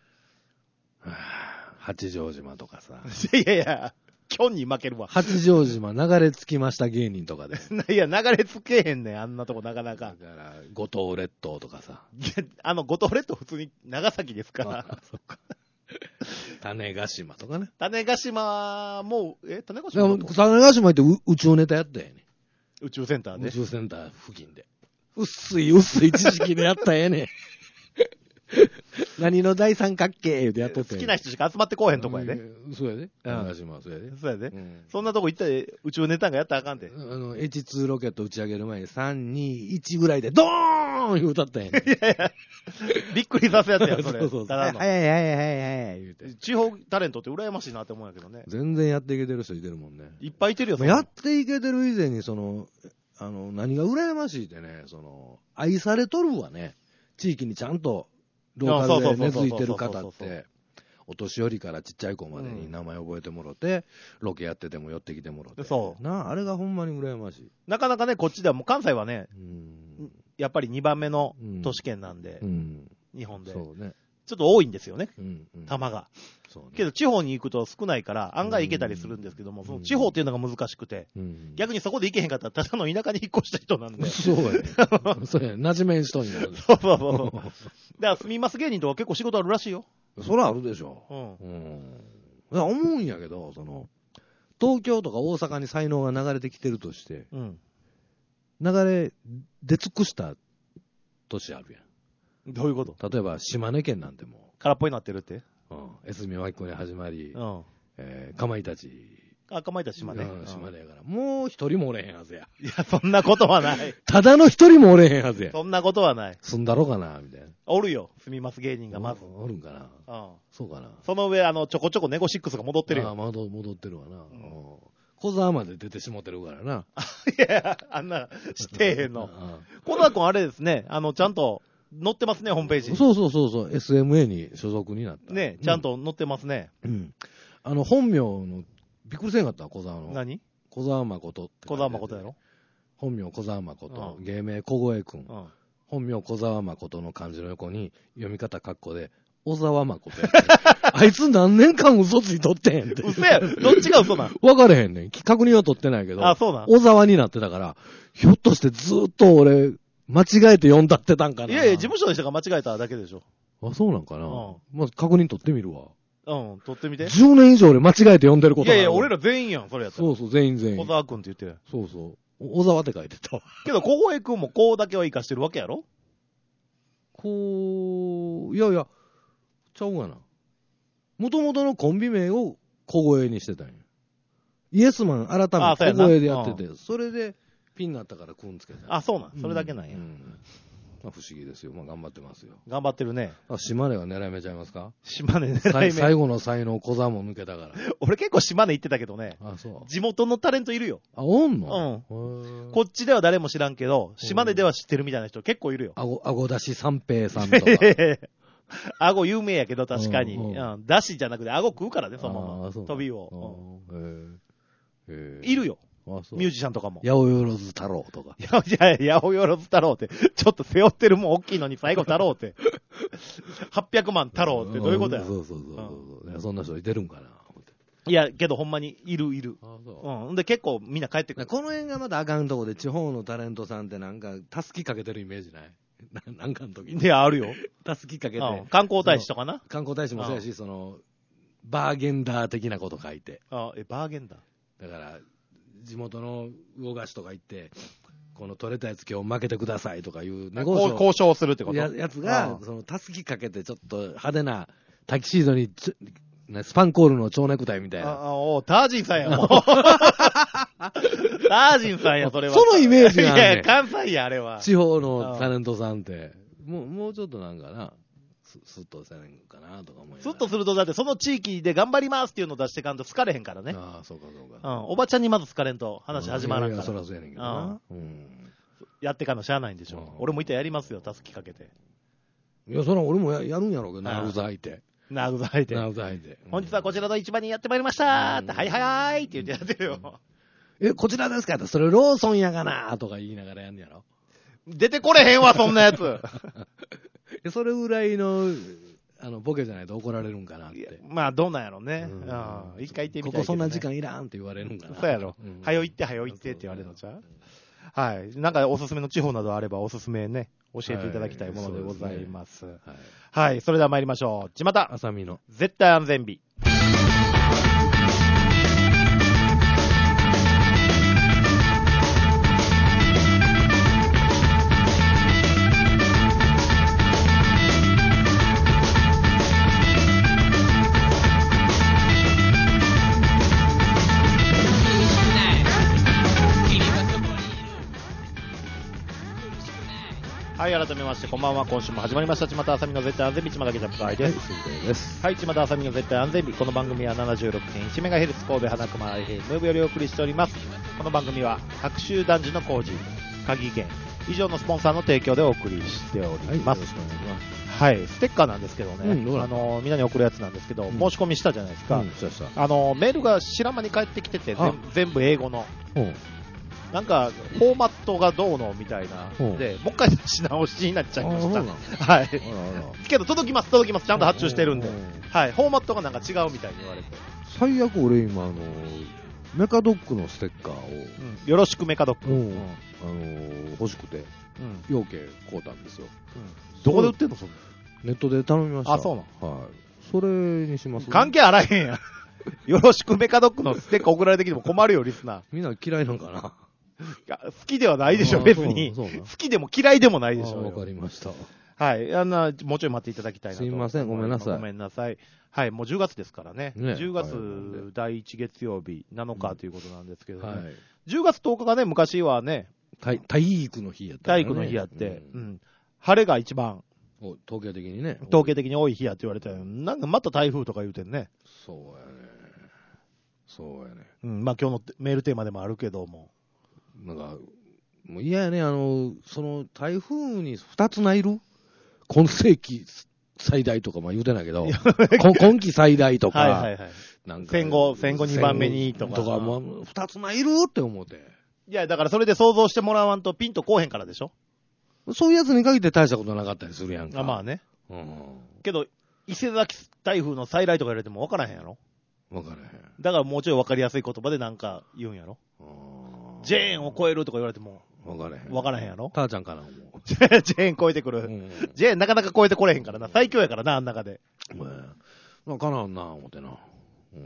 八丈島とかさ。 いやいや。キョンに負けるわ。 八丈島流れ着きました芸人とかで。 いや、流れ着けへんねん、あんなとこなかなか。 だから、五島列島とかさ。 いや、あの、五島列島普通に長崎ですから。そっか。 種子島とかね。 種子島も、え、種子島種子島行って宇宙ネタやったやね。 宇宙センターで。 宇宙センター付近で。薄い薄い知識でやったらええねん。何の大三角形でやっとって。 好きな人しか集まってこうへんとこやで。 そうやで。種子島、そうやで。 そうやで。そんなとこ行ったら宇宙ネタがやったらあかんて。 あの、エイチツー ロケット打ち上げる前にさん、に、いちぐらいでドーン言うたったんやねん。いやいや、 びっくりさせやつや、それ。 そうそう。 早い早い早い早い早い言うて。 地方タレントって羨ましいなって思うんやけどね。 全然やっていけてる人いてるもんね。 いっぱいいてるよ、 やっていけてる以前に、その、あの、何が羨ましいってね、その、愛されとるわね。地域にちゃんと、ローカルで根付いてる方って、お年寄りからちっちゃい子までに名前覚えてもろて、ロケやってても寄ってきてもろて。 そう。 な、あれがほんまに羨ましい。 なかなかね、こっちではもう関西はね、やっぱりにばんめの都市圏なんで、日本で。そうね。ちょっと多いんですよね、玉が。けど地方に行くと少ないから案外行けたりするんですけども、その地方っていうのが難しくて、逆にそこで行けへんかったらただの田舎に引っ越した人なんで。 そうやね。そうやね。馴染めん人になる。 そうそうそう。だから住みます芸人とか結構仕事あるらしいよ。 それはあるでしょ。うん。うん。思うんやけど、その、東京とか大阪に才能が流れてきてるとして、うん、流れ出尽くした都市あるやん。 どういうこと？ 例えば島根県なんてもう空っぽになってるって？ うん。江角真紀子に始まり、うん、えー、かまいたち。 あ、かまいたち島根。 うん、島根やから。もう一人もおれへんはずや。 いや、そんなことはない。 ただの一人もおれへんはずや。 そんなことはない。 住んだろかなみたいな。 おるよ。住みます芸人がまず。 おるんかな。うん。そうかな。 その上、あの、ちょこちょこネゴシックスが戻ってるよ。 ああ、戻ってるわな。うん。小沢まで出てしもてるからな。 いや、あんな、知ってへんの。小沢くんあれですね、あの、ちゃんと、載ってますね、ホームページに。 そうそうそうそう、エスエムエー に所属になった。 ね、ちゃんと載ってますね。 うん。あの、本名の、びっくりせんかった、小沢の。 何？ 小沢誠って。 小沢誠やろ？ 本名小沢誠、芸名小越くん。本名小沢誠の漢字の横に、読み方括弧で、小沢誠や。あいつ何年間嘘ついとってんって。 嘘や。どっちが嘘なん？ 分かれへんねん。確認は取ってないけど。 あ、そうなん。 小沢になってたから、ひょっとしてずっと俺、間違えて読んだってたんかな。 いやいや、事務所の人が間違えただけでしょ。 あ、そうなんかな。うん。まず確認取ってみるわ。 うん、取ってみて。 じゅうねん以上俺間違えて読んでることある。 いやいや、俺ら全員やん、それやったら。 そうそう、全員全員。 小沢くんって言って。 そうそう。小沢って書いてたわ。 けど、小越くんもこうだけは生かしてるわけやろ？ こう、いやいや、ちゃうがな。元々のコンビ名を小越にしてたんや。イエスマン改めて小越でやってて、それでピンになったからくんつけた。 あ、そうなん。それだけなんや。うんうんまあ、不思議ですよ。まあ頑張ってますよ。 頑張ってるね。 あ、島根は狙い目ちゃいますか？ 島根狙い目。 最後の才能小沢も抜けたから。 俺結構島根行ってたけどね。 あ、そう。 地元のタレントいるよ。 あ、おんの？ うん。こっちでは誰も知らんけど、島根では知ってるみたいな人結構いるよ。 あご、あごだし三平さんとか。 あご有名やけど確かに。うん。だしじゃなくてあご食うからね、そのまま。飛びを。へいるよ。ミュージシャンとかも。 八百万太郎とか。 いや、じゃあ、八百万太郎って、ちょっと背負ってるもん大きいのに最後太郎って。はっぴゃくまん太郎ってどういうことや。 そうそうそうそう、うん。そんな人いてるんかな。 いや、けどほんまにいるいる。あそう。うん。で、結構みんな帰ってくる。 この辺がまたあかんとこで地方のタレントさんってなんか、たすきかけてるイメージない？ななんかの時に。 いや、あるよ。 たすきかけて、 うん。観光大使とかな？ 観光大使もそうやし、その、バーゲンダー的なこと書いて。 あ、え、バーゲンダー？ だから、地元の魚菓子とか行って、この取れたやつ今日負けてくださいとかいうネゴ交渉するってこと？ や、やつが、その、たすきかけてちょっと派手なタキシードに、 ね、スパンコールの蝶ネクタイみたいな。 あ、おタージンさんや、もう。タージンさんや、それは。 そのイメージがある、ね。 いや、関西や、あれは。 地方のタレントさんって。もう、もうちょっとなんかな、すスッとせねんかなとか思いながら。 スッとすると、だってその地域で頑張りますっていうのを出してかんと好かれへんからね。 ああ、そうかそうか。 うん。おばちゃんにまず好かれんと話始まらんから。 いやいや、そらそうやねんけどな。うん。 やってかんのしゃあないんでしょ。俺もいたらやりますよ、たすきかけて。 いや、そら俺も や, やるんやろうけど、なるざいて。 なるざいて。 なるざいて。 本日はこちらの市場にやってまいりましたーって、はいはいはいって言ってやってるよ。 え、こちらですかって、それローソンやがなーとか言いながらやんやろ。 出てこれへんわ、そんなやつ。 それぐらいの、あの、ボケじゃないと怒られるんかなって。 まあ、どうなんやろね。うん。一回行ってみたいけど、ね。 ここそんな時間いらんって言われるんかな。 そうやろ。はよ行って、はよ行ってって言われるのちゃう？はい。なんかおすすめの地方などあればおすすめね、教えていただきたいものでございます。はい。そ, すね、はい、はい。それでは参りましょう。ちまた。 あさみの。 絶対安全日。はい、改めまして、こんばんは。今週も始まりました。ちまたあさみの絶対安全日、ちまたけジャップ会です。はい、ちまたあさみの絶対安全日。この番組は ななじゅうろくてんいちメガヘルツ 神戸花熊 アイエフエム よりお送りしております。この番組は、白州男児の工事、鍵源、以上のスポンサーの提供でお送りしております。はい、よろしくお願いします。はい、ステッカーなんですけどね、うん、あのみんなに送るやつなんですけど、うん、申し込みしたじゃないですか。うん、そうそう、あのメールが白間に返ってきてて、全部英語の。うんなんか、フォーマットがどうのみたいな。で、もう一回し直しになっちゃいました。はい。けど、届きます、届きます。ちゃんと発注してるんで。はい。フォーマットがなんか違うみたいに言われて。 最悪俺今、あの、メカドックのステッカーを。うん、 よろしくメカドック。うん、 あの、欲しくて、うん、要件買うたんですよ。 うん、どこで売ってんのそんなネットで頼みました。 あ、そうなのはい。それにします、 ね、関係あらへんやん。よろしくメカドックのステッカー送られてきても困るよ、リスナー。 みんな嫌いなんかな。 いや好きではないでしょ、別に。好きでも嫌いでもないでしょ。 わかりました。 はい。あんな、もうちょい待っていただきたいなと。 すいません、ごめんなさい。 ごめんなさい。はい、もうじゅうがつですからね。ねじゅうがつだいいち月曜日なのかということなんですけどね。はい、じゅうがつとおかがね、昔はね、 体育の日やった、 ね。体育の日やって、うん、うん。晴れが一番。 統計的にね。 統計的に多い日やって言われたよ。なんかまた台風とか言うてんね。 そうやね。そうやね。 うん、まあ今日のメールテーマでもあるけども。 なんか、もう嫌やね、あの、その台風に二つないる今世紀最大とか、まあ言うてないけど、今季最大とか、はいはいはい、 なんか戦後、戦後にばんめにとか。 とか、もう二つないるって思って。 いや、だからそれで想像してもらわんとピンとこうへんからでしょ。 そういうやつに限って大したことなかったりするやんか。 あまあね。うん。けど、伊勢崎台風の再来とか言われても分からへんやろ。 分からへん。 だからもうちょい分かりやすい言葉でなんか言うんやろ。ジェーンを超えるとか言われても。 分からへん。 分からへんやろ。 ターちゃんかな、もう。 ジェーン超えてくる、うん。ジェーンなかなか超えてこれへんからな。最強やからな、あん中で。 まあ、かなわんな、思ってな。うん、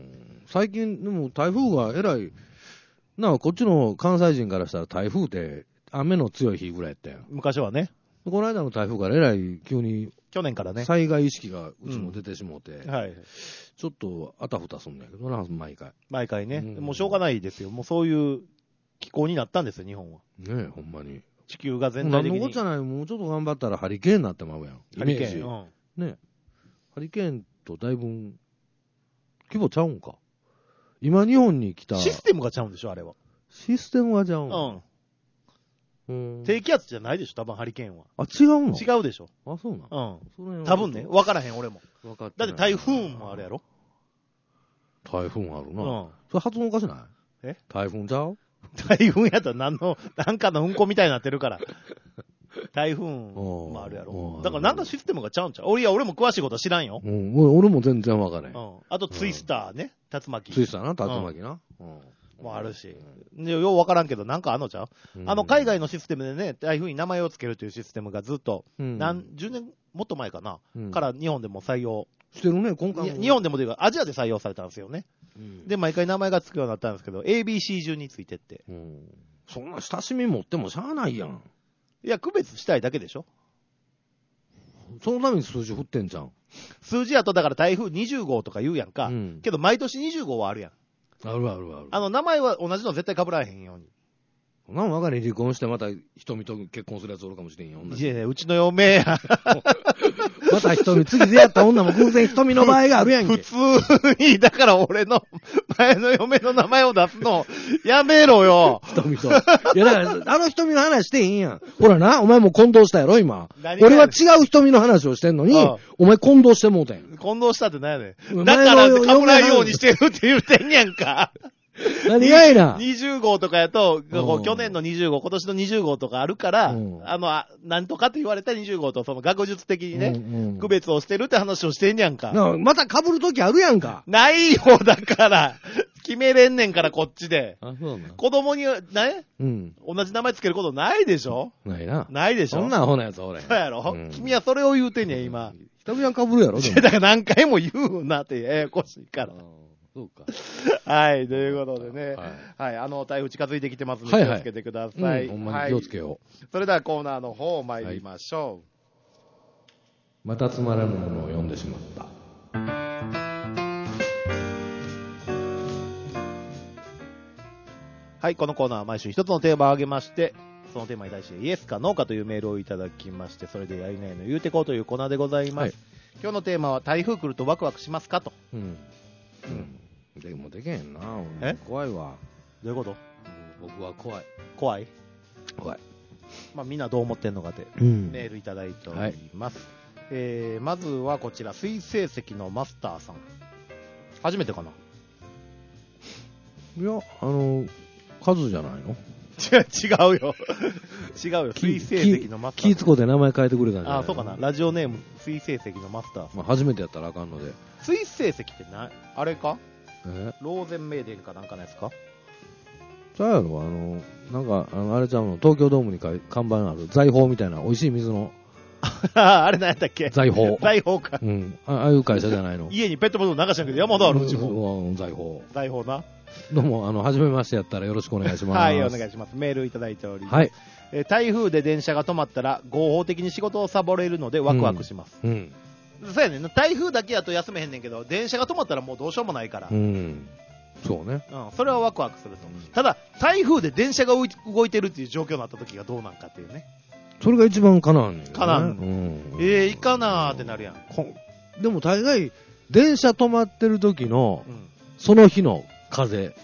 最近、でも台風がえらい、なあ、こっちの関西人からしたら台風って雨の強い日ぐらいやったよ。 昔はね。 この間の台風からえらい急に。 去年からね。 災害意識がうちも出てしもうて。 うん、はい。 ちょっとあたふたすんだけどな、毎回。 毎回ね。うん、もうしょうがないですよ。もうそういう気候になったんですよ、日本は。 ねえ、ほんまに。 地球が全体的に。 何のこっちゃない、もうちょっと頑張ったらハリケーンになってまうやん。 ハリケーン。 うん、ねえ。ハリケーンとだいぶ規模ちゃうんか。今日本に来た。 システムがちゃうんでしょ、あれは。 システムがちゃうん。 うん。うん、低気圧じゃないでしょ、多分ハリケーンは。 あ、違うの？ 違うでしょ。 あ、そうなの？うん。多分ね、分からへん、俺も。 分かってだって台風もあるやろ？ 台風あるな。うん。それ発音おかしない？ え？ 台風ちゃう？ 台風やったら何の、なんかのうんこみたいになってるから。台風もあるやろ。だからなんかシステムがちゃうんちゃう？俺、いや、俺も詳しいことは知らんよ。 うん、俺も全然分からへん。 うん。あとツイスターね、竜巻。 ツイスターな、竜巻な。うん。 もあるし。で、よう分からんけど、なんかあんのちゃう、うん、あの、海外のシステムでね、台風に名前をつけるというシステムがずっと、うん、何十年、もっと前かな、うん、から日本でも採用。 してるね、今回も。 日本でもというか、アジアで採用されたんですよね。うん、で、毎回名前がつくようになったんですけど、エービーシー 順についてって。うん、 そんな親しみ持ってもしゃあないやん。 いや、区別したいだけでしょ。 そのために数字振ってんじゃん。 数字やとだから台風にじゅうごうとか言うやんか。 うん、 けど毎年にじゅうごうはあるやん。 あるあるある。 あの、名前は同じの絶対被らへんように。 なん分かれ離婚してまた瞳と結婚するやつおるかもしれんよ。 いやいや、うちの嫁や。 また瞳、次出会った女も偶然瞳の場合があるやんけ。 普通に、だから俺の前の嫁の名前を出すの、やめろよ。 瞳と。いやだから、あの瞳の話してへんやん。ほらな、お前も混同したやろ、今。俺は違う瞳の話をしてんのに、お前混同してもうたやん。 混同したって何やねん。だから、被らんようにしてるって言ってんやんか。 何がいな。 にじゅうごうとかやと、去年のにじゅうごう、今年のにじゅうごうとかあるから、あの、なんとかって言われたにじゅうごうとその学術的にね、うんうん、区別をしてるって話をしてんやんか。 また被るときあるやんか。 ないよ、だから。決めれんねんから、こっちで。 あ、そうな。 子供に、ね、うん、同じ名前つけることないでしょ？ ないな。 ないでしょ？ そんなアホなやつおれ。 そうやろ、うん、君はそれを言うてんねん、今。 瞳は被るやろ、でも。 だから何回も言うなって、ややこしいから。 そうか。 はい、ということでね。はい。はい、あの、台風近づいてきてますので、気をつけてください。はい、はい、うん、 ほんまに気をつけよう、はい。 それではコーナーの方参りましょう。はい、 またつまらぬものを読んでしまった。 はい、このコーナーは毎週一つのテーマを挙げまして、そのテーマに対してイエスかノーかというメールをいただきまして、それでやりないの言うてこうというコーナーでございます。はい、今日のテーマは台風来るとワクワクしますかと。うんうん、でもでけへんな。え怖いわ。 どういうこと？ 僕は怖い。 怖い？ 怖い。 まあみんなどう思ってんのかで、うん、メールいただいております。はい、えー、まずはこちら、水星石のマスターさん。初めてかな？ いや、あの、数じゃないの？ 違う、違うよ。違うよ。水星石のマスター。 気ぃつこで名前変えてくれたんじゃないの？ あ、そうかな。ラジオネーム、水星石のマスター。 まあ、初めてやったらあかんので。 水星石ってな、あれか？ え？ ローゼンメイデンかなんかのやつか？ ちゃうやろ、あの、なんか、あの、あれちゃうの、東京ドームにか看板ある財宝みたいな美味しい水の。 あれ何やったっけ？ 財宝。 財宝か。 うん。ああいう会社じゃないの。 家にペットボトル流したけど山ほどあるうちも。 財宝。 財宝な。 どうも、あの、初めましてやったらよろしくお願いします。 はい、お願いします。メールいただいております。はい。えー、台風で電車が止まったら合法的に仕事をサボれるのでワクワクします。うん。うん、そうやねん。台風だけやと休めへんねんけど、電車が止まったらもうどうしようもないから。うん。 そうね。 うん。それはワクワクすると。うん、ただ、台風で電車が動いてるっていう状況になった時がどうなんかっていうね。 それが一番かなんねん、ね。 かなん。うん。ええー、いかなーってなるやん。 でも大概、電車止まってる時の、うん、その日の風って、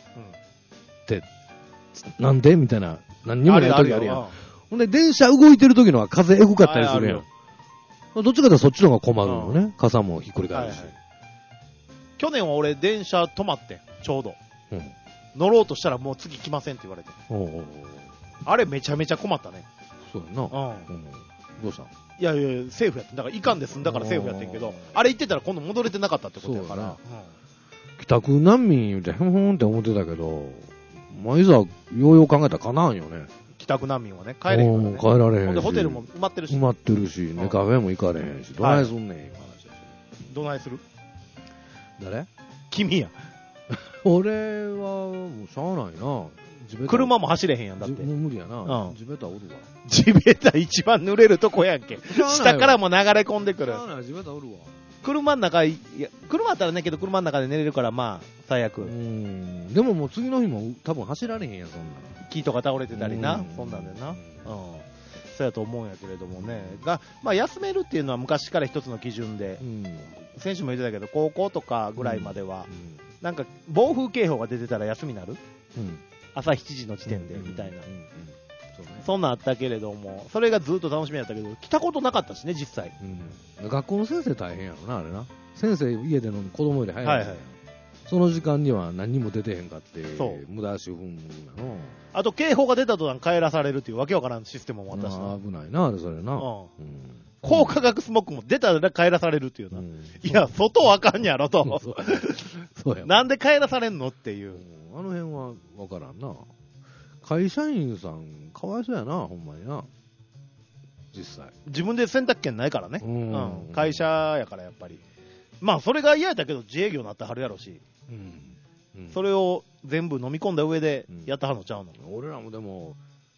うん、なんでみたいな、何にもない時あるやん。ほんで、電車動いてる時のは風エグかったりするやん。どっちかというとそっちの方が困るのね。うん、傘もひっくり返るし、はいはい。 去年は俺電車止まってん、ちょうど。うん、乗ろうとしたらもう次来ませんって言われて。おうおうおう、あれめちゃめちゃ困ったね。 そうやな。うん。うん、どうしたん？ いやいや、セーフやってん。だからいかんで済んだからセーフやってんけど、あれ行ってたら今度戻れてなかったってことやから。 帰宅難民言うて、ふんふんって思ってたけど、まあ、いざ、ようよう考えたらかなんよね。 帰宅難民はね、帰れへんからね。 帰られへんし。 ほんでホテルも埋まってるし。 埋まってるし、ね、カフェも行かれへんし。どないすんねん、いう話だし。 どないする？ 誰？ 君や。 俺は、もうしゃあないな。 車も走れへんやん、だって。 もう無理やな。うん。地べたおるわ。 地べた一番濡れるとこやんけ。下からも流れ込んでくる。 地べたおるわ。 車の中、いや、車あったらね、けど車の中で寝れるから、まあ、最悪。うん。でももう次の日も多分走られへんやん、そんな。 木とか倒れてたりな。そんなんでな。うん。そうやと思うんやけれどもね。が、まあ、休めるっていうのは昔から一つの基準で。うん。先週も言ってたけど、高校とかぐらいまでは、うん、なんか、暴風警報が出てたら休みになる？うん。朝しちじの時点で、みたいな。そんなんあったけれども、それがずっと楽しみだったけど、来たことなかったしね、実際。 うん、学校の先生大変やろな、あれな。先生家での子供より早い、はいはい、その時間には何にも出てへんかって、無駄足踏むなの。あと、警報が出た途端帰らされるっていうわけわからんシステムもあったしな。 危ないな、それな。うんうん、高化学スモッグも出たら帰らされるっていうな。うん、いや、外はあかんやろと。そうやなんで帰らされんのっていう。 あの辺はわからんな。会社員さん、かわいそうやな、ほんまにな。実際。 自分で選択権ないからね。うん、うん。会社やからやっぱり。まあ、それが嫌やったけど、自営業になってはるやろし。うんうん、それを全部飲み込んだ上でやったはんのちゃうの、 うん、俺らもでも、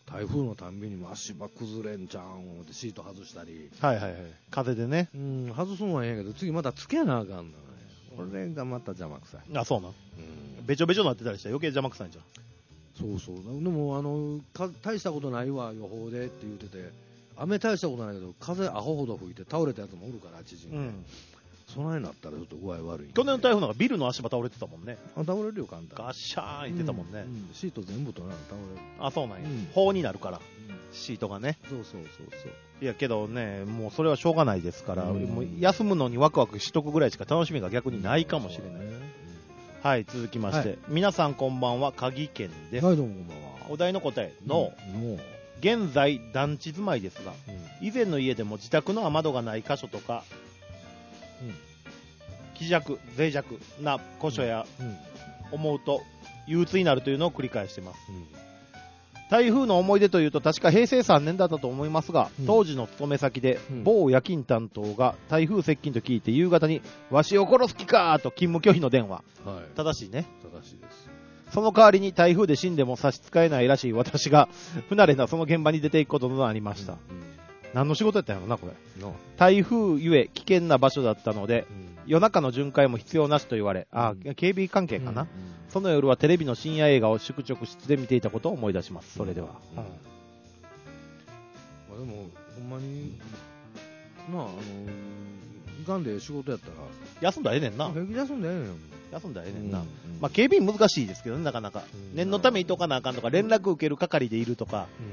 台風のたんびに足場崩れんちゃうんってシート外したり。 はいはいはい。風でね。 うん、外すのはええけど、次またつけなあかんのね。これがまた邪魔くさい。 あ、そうな。 うん。 べちょべちょになってたりしたら余計邪魔くさいんじゃん。 そうそう。でも、あの、か大したことないわ、予報でって言ってて、雨大したことないけど、風アホほど吹いて倒れたやつもおるから、知人で。うん。そないなったらちょっと具合悪い。 去年の台風なんかビルの足場倒れてたもんね。 あ、倒れるよ、簡単。 ガッシャーン言ってたもんね。うんうん、シート全部取らな倒れる。 あ、そうなんや。法、うん、になるから、うん、シートがね。 そうそうそうそう。 いやけどね、もうそれはしょうがないですから、うん、もう休むのにワクワクしとくぐらいしか楽しみが逆にないかもしれない。うん、はい、続きまして、はい、皆さんこんばんは、鍵県です。 はい、どうもこんばんは。 お題の答えの、うん、現在団地住まいですが、うん、以前の家でも自宅の雨戸がない箇所とか、うん、気弱、脆弱な箇所や、うん、思うと憂鬱になるというのを繰り返しています。うん、台風の思い出というと確かへいせいさんねんだったと思いますが、うん、当時の勤め先で、うん、某夜勤担当が台風接近と聞いて夕方にわしを殺す気かーと勤務拒否の電話、はい、正しいね。 正しいです。 その代わりに台風で死んでも差し支えないらしい私が不慣れなその現場に出ていくこととなりました。うんうん、何の仕事やったんやろなこれ。No. 台風ゆえ危険な場所だったので、うん、夜中の巡回も必要なしと言われ、あ、うん、警備関係かな、うんうん、その夜はテレビの深夜映画を宿直室で見ていたことを思い出します。それでは、うんうん、 まあ、でもほんまになあ、あのー、いかんで仕事やったら休んだらええねんな。 休んだらええねん。 休んだらええねんな、うんうん、まあ、警備員難しいですけどね、なかなか、うん、念のためにとかなあかんとか連絡受ける係でいるとか、うん、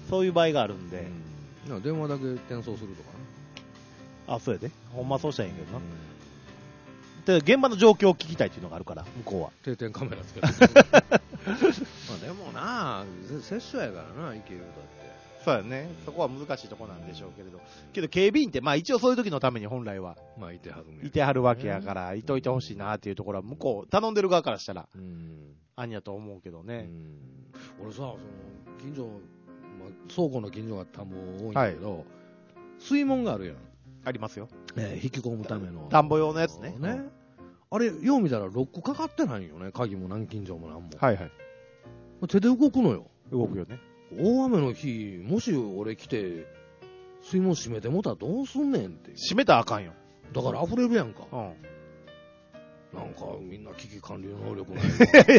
そういう場合があるんで、 うん、電話だけ転送するとかな。あ、そうやで、ほんまそうしたらいいんやけどな、うん、で現場の状況を聞きたいっていうのがあるから、向こうは定点カメラつけてまあでもな、接種やからな、いけるだって。 そうやね、そこは難しいところなんでしょうけれど、けど警備員って、まあ、一応そういう時のために本来は、 まあ、いてはるね、 いてはるわけやから、いといてほしいなっていうところは、向こう、頼んでる側からしたら、うん、あんやと思うけどね。 うん、俺さ、その近所、まあ、倉庫の近所が田んぼ多いんだけど、はい、水門があるやん。 ありますよ。 えー、引き込むための。 田んぼ用のやつね。 ね、うん、あれ、よう見たらロックかかってないよね、鍵も南京錠もなんも。 はいはい。 手で動くのよ。 動くよね。 大雨の日、もし俺来て、水門閉めてもたらどうすんねんって。 閉めたらあかんよ。 だから溢れるやんか。うん。なんかみんな危機管理能力ない。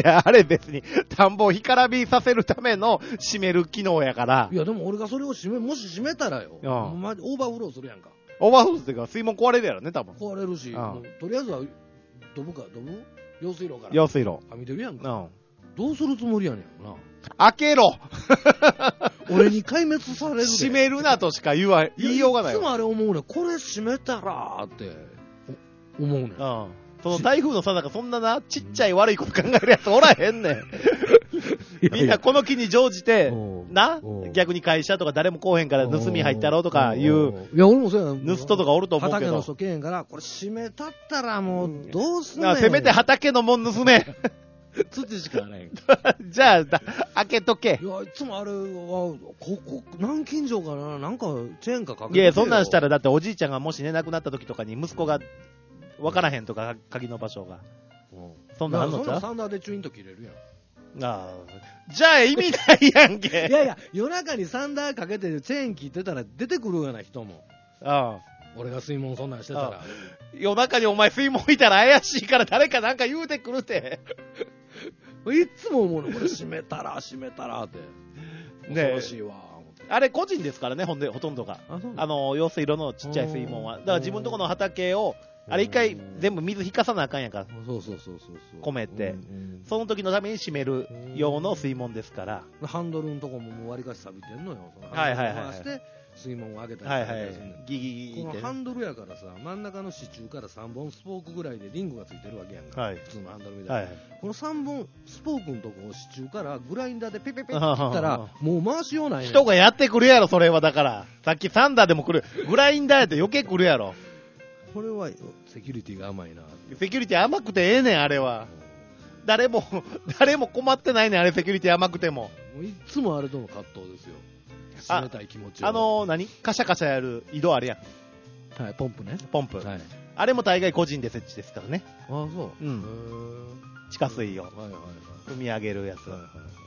いや、あれ別に田んぼを干からびさせるための閉める機能やから。 いや、でも俺がそれを閉め、もし閉めたらよ。うん。ま、オーバーフローするやんか。 オーバーフローっていうか水門壊れるやろね、多分。 壊れるし、うん、とりあえずは、ドブか、ドブ用水路から。 用水路。 はみ出るやんか。うん。どうするつもりやねんな。 開けろ俺に壊滅されるで。 閉めるなとしか言わ、言いようがない。 いつもあれ思うね。これ閉めたらーって思うねん。うん。 その台風のさなかそんなな、ちっちゃい悪いこと考えるやつおらへんねん。みんなこの気に乗じて、な、逆に会社とか誰も来おへんから盗み入ったろとかいう、 いや、俺もそうや盗人とかおると思うけど。 畑の人来へんから、これ閉めたったらもうどうすんねん。 せめて畑のもん盗め。 土しかない。 じゃあ、開けとけ。 いや、いつもあれは、ここ、南京錠かななんか、チェーンかかけて。 いや、そんなんしたら、だっておじいちゃんがもしね、亡くなった時とかに息子が分からへんとか、鍵の場所が。うん、そんなんあんのちゃう？そんなサンダーでチュインと切れるやん。 ああ。じゃあ意味ないやんけ。 いやいや、夜中にサンダーかけてチェーン切ってたら出てくるような人も。ああ。俺が水門そんなんしてたら。 夜中にお前水門いたら怪しいから誰かなんか言うてくるて。 いつも思うの、これ閉めたら、閉めたらって。恐ろしいわ。 あれ個人ですからね、ほんで、ほとんどが。あ, あの、用水路のちっちゃい水門は。だから自分とこの畑を、あれ一回全部水引かさなあかんやんから。 そうそうそうそう。 米って。その時のために閉める用の水門ですから。 ハンドルのとこももう割りかし錆びてんのよ。 はいはいはい。 回して水門を上げたりはいはい。ギギギギこのハンドルやからさ、真ん中の支柱からさんぼんスポークぐらいでリングがついてるわけやんか。はい、普通のハンドルみたいな。はい、このさんぼんスポークのとこを支柱からグラインダーでペペペって切ったら、もう回しようないねん。 人がやってくるやろ、それはだから。さっきサンダーでも来る。グラインダーやって余計来るやろ。 これはセキュリティが甘いな。 セキュリティ甘くてええねん、あれは。誰も、誰も困ってないねん、あれセキュリティ甘くても。 もういつもあれとの葛藤ですよ。冷たい気持ちを。 あのー、何カシャカシャやる井戸あるやん。はい、ポンプね。 ポンプ。はい。あれも大概個人で設置ですからね。 ああ、そう。 うん。地下水を。はいはいはい。汲み上げるやつ。はいはいはい。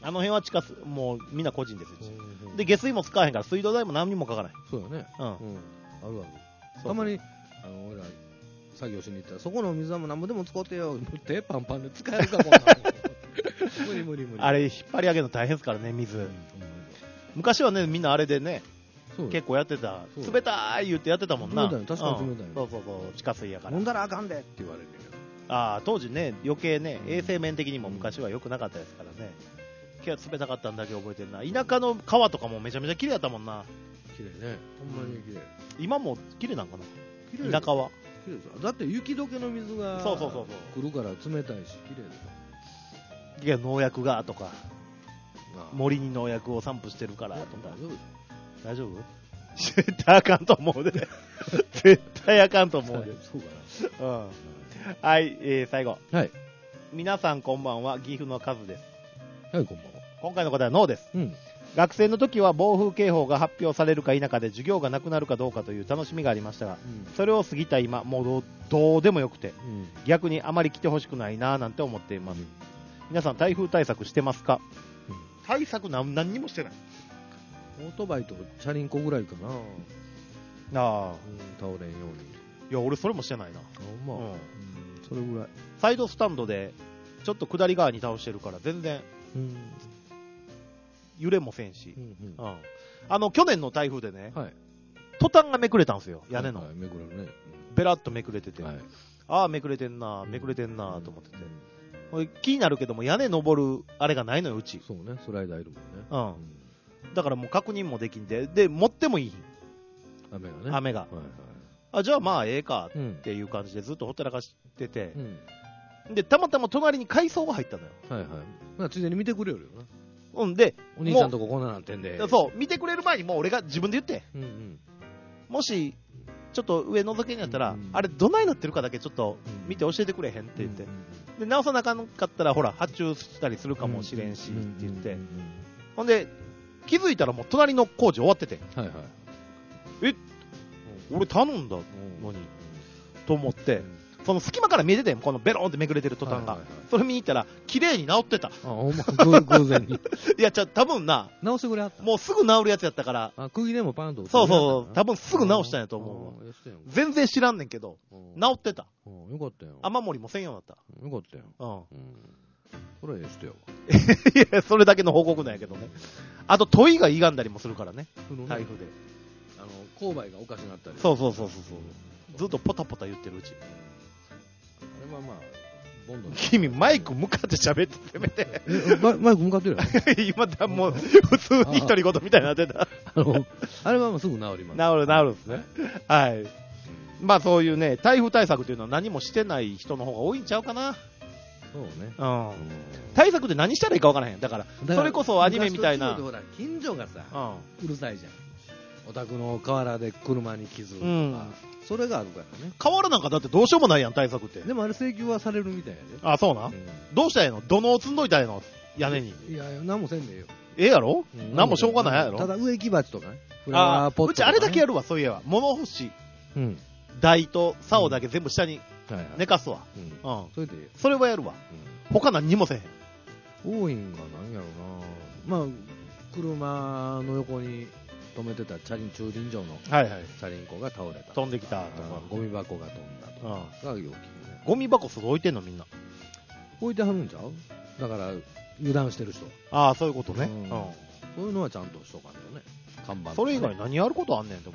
あの辺は地下水、もうみんな個人ですよ。で、下水も使わへんから、水道代も何にもかからない。 そうだね。 うん。うん、 あるある。たまに、あの、俺ら、作業しに行ったら、そこの水はもう何もでも使ってよ。手パンパンで使えるかもな。無理無理無理。 あれ、引っ張り上げるの大変ですからね、水。うん、昔はね、みんなあれでね、結構やってた。冷たい言ってやってたもんな。 冷たい、確かに冷たい、 うん。そうそうそう、地下水やから。 飲んだらあかんでって言われるけど。 ああ、当時ね、余計ね、衛生面的にも昔は良くなかったですからね。今日は冷たかったんだけ覚えてるな。田舎の川とかもめちゃめちゃ綺麗やったもんな。 綺麗ね。ほんまに綺麗。 今も綺麗なんかな。 綺麗。 田舎は。 綺麗ですよ。だって雪解けの水がそうそうそうそう来るから冷たいし綺麗ですよ。 いや、農薬がとか、森に農薬を散布してるからとか。大丈夫？絶対あかんと思うで。絶対あかんと思うで。 そうかな。 うん。はい、えー、最後。 はい。 皆さんこんばんは、岐阜のカズです。 はい、こんばんは。 今回の答えはノーです。 うん。 学生の時は暴風警報が発表されるか否かで授業がなくなるかどうかという楽しみがありましたが、うん、それを過ぎた今、もう ど, どうでもよくて、うん、逆にあまり来てほしくないなぁなんて思っています。うん、皆さん台風対策してますか？うん、対策何、何にもしてない。 オートバイとチャリンコぐらいかな。ああ、うん、倒れんように。 いや、俺それもしてないな。 まあ、うん、それぐらい。 サイドスタンドでちょっと下り側に倒してるから全然、うん、揺れもせんし、うんうんうん、あの去年の台風でね、はい、トタンがめくれたんですよ、屋根の、はいはい、めくれるね、ベラッとめくれてて、はい、ああめくれてんな、めくれてんなと思ってて、うん、気になるけども屋根登るあれがないのよ、うち。そうね、スライダーいるもんね、うん、だからもう確認もできんで、で持ってもいい、雨がね、雨が、はいはい、あ、じゃあまあええかっていう感じでずっとほったらかしてて、うん、でたまたま隣に海藻が入ったのよ。はいはい。まあ、ついでに見てくれるよな。うんで、お兄さんとここんななってんで。そう見てくれる前にもう俺が自分で言って、うんうん、もしちょっと上覗けになったら、うんうん、あれどないなってるかだけちょっと見て教えてくれへんって言って、うんうん、で直さなあかんかったらほら発注したりするかもしれんしって言って、ほんで気づいたらもう隣の工事終わってて、はいはい、え、俺頼んだのに、と思って、その隙間から見えてて、このベローンってめくれてるトタンが、はいはいはい、それ見に行ったら綺麗に治ってた。あ、ほんま偶然に。いや、じゃ多分な、直してくれはった。もうすぐ治るやつやったから。あ、釘でもパンと。そうそう、多分すぐ直したんやと思うわ。全然知らんねんけど、治ってた。よかったよ。雨漏りもせんようになった。よかったよ。うん。うん、それはええ人やわ。いや、それだけの報告なんやけどね。あと問いが歪んだりもするからね。台風で。あの勾配がおかしくなったり。そうそうそうそう。ずっとポタポタ言ってるうち。あれはまあ、ボンドン。君、マイク向かって喋ってせめて。マ, マイク向かってるやろ今だ、もう、普通に独り言みたいになってた。あの、あれはもうすぐ治ります。治る、治るんですね。はい。まあそういうね、台風対策というのは何もしてない人の方が多いんちゃうかな。そうね。うん。対策って何したらいいか分からへん。だから、それこそアニメみたいな。近所がさ、うん、うるさいじゃん。お宅の河原で車に傷とか、うん、それがあるからね。河原なんかだってどうしようもないやん、対策って。でもあれ請求はされるみたいやで。あ、そうな、うん、どうしたらええの？土のを積んどいたらええの？屋根に。いやいや、何もせんでええよ。ええやろ、うん、何もしょうがないやろ。ただ植木鉢とかね。フラワーポットとか、ね、うちあれだけやるわ、そういえば。物干し。うん。台と竿だけ全部下に寝かすわ。うん。うん、それでそれはやるわ。うん、他何にもせへん。多いんが何やろな。まあ、車の横に止めてたチャリン駐輪場のチャリンコが倒れた、飛んできたとか、ゴミ箱が飛んだとかが大きいね。ゴミ箱そこ置いてんのみんな。置いてはるんちゃう？だから油断してる人。ああ、そういうことね。うん。そういうのはちゃんとしとかんとね。看板、ね。それ以外何やることあんねんと思って。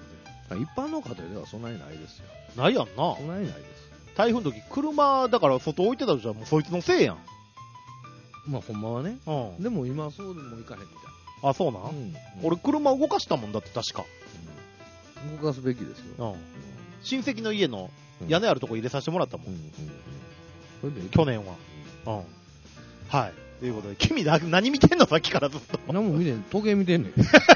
一般の家庭ではそんなにないですよ。ないやんな。そんなにないです。台風の時車だから外置いてたじゃん、もうそいつのせいやん。まあほんまはね。うん。でも今そうでもいかへんみたい。あ、そうな、うんうん、俺車動かしたもんだって確か、うん、動かすべきですよ、うん、親戚の家の屋根あるとこ入れさせてもらったもん、うんうんうん、それで去年は、うんうん、はいということで君何見てんのさっきからずっと何も見てん、時計見てんねん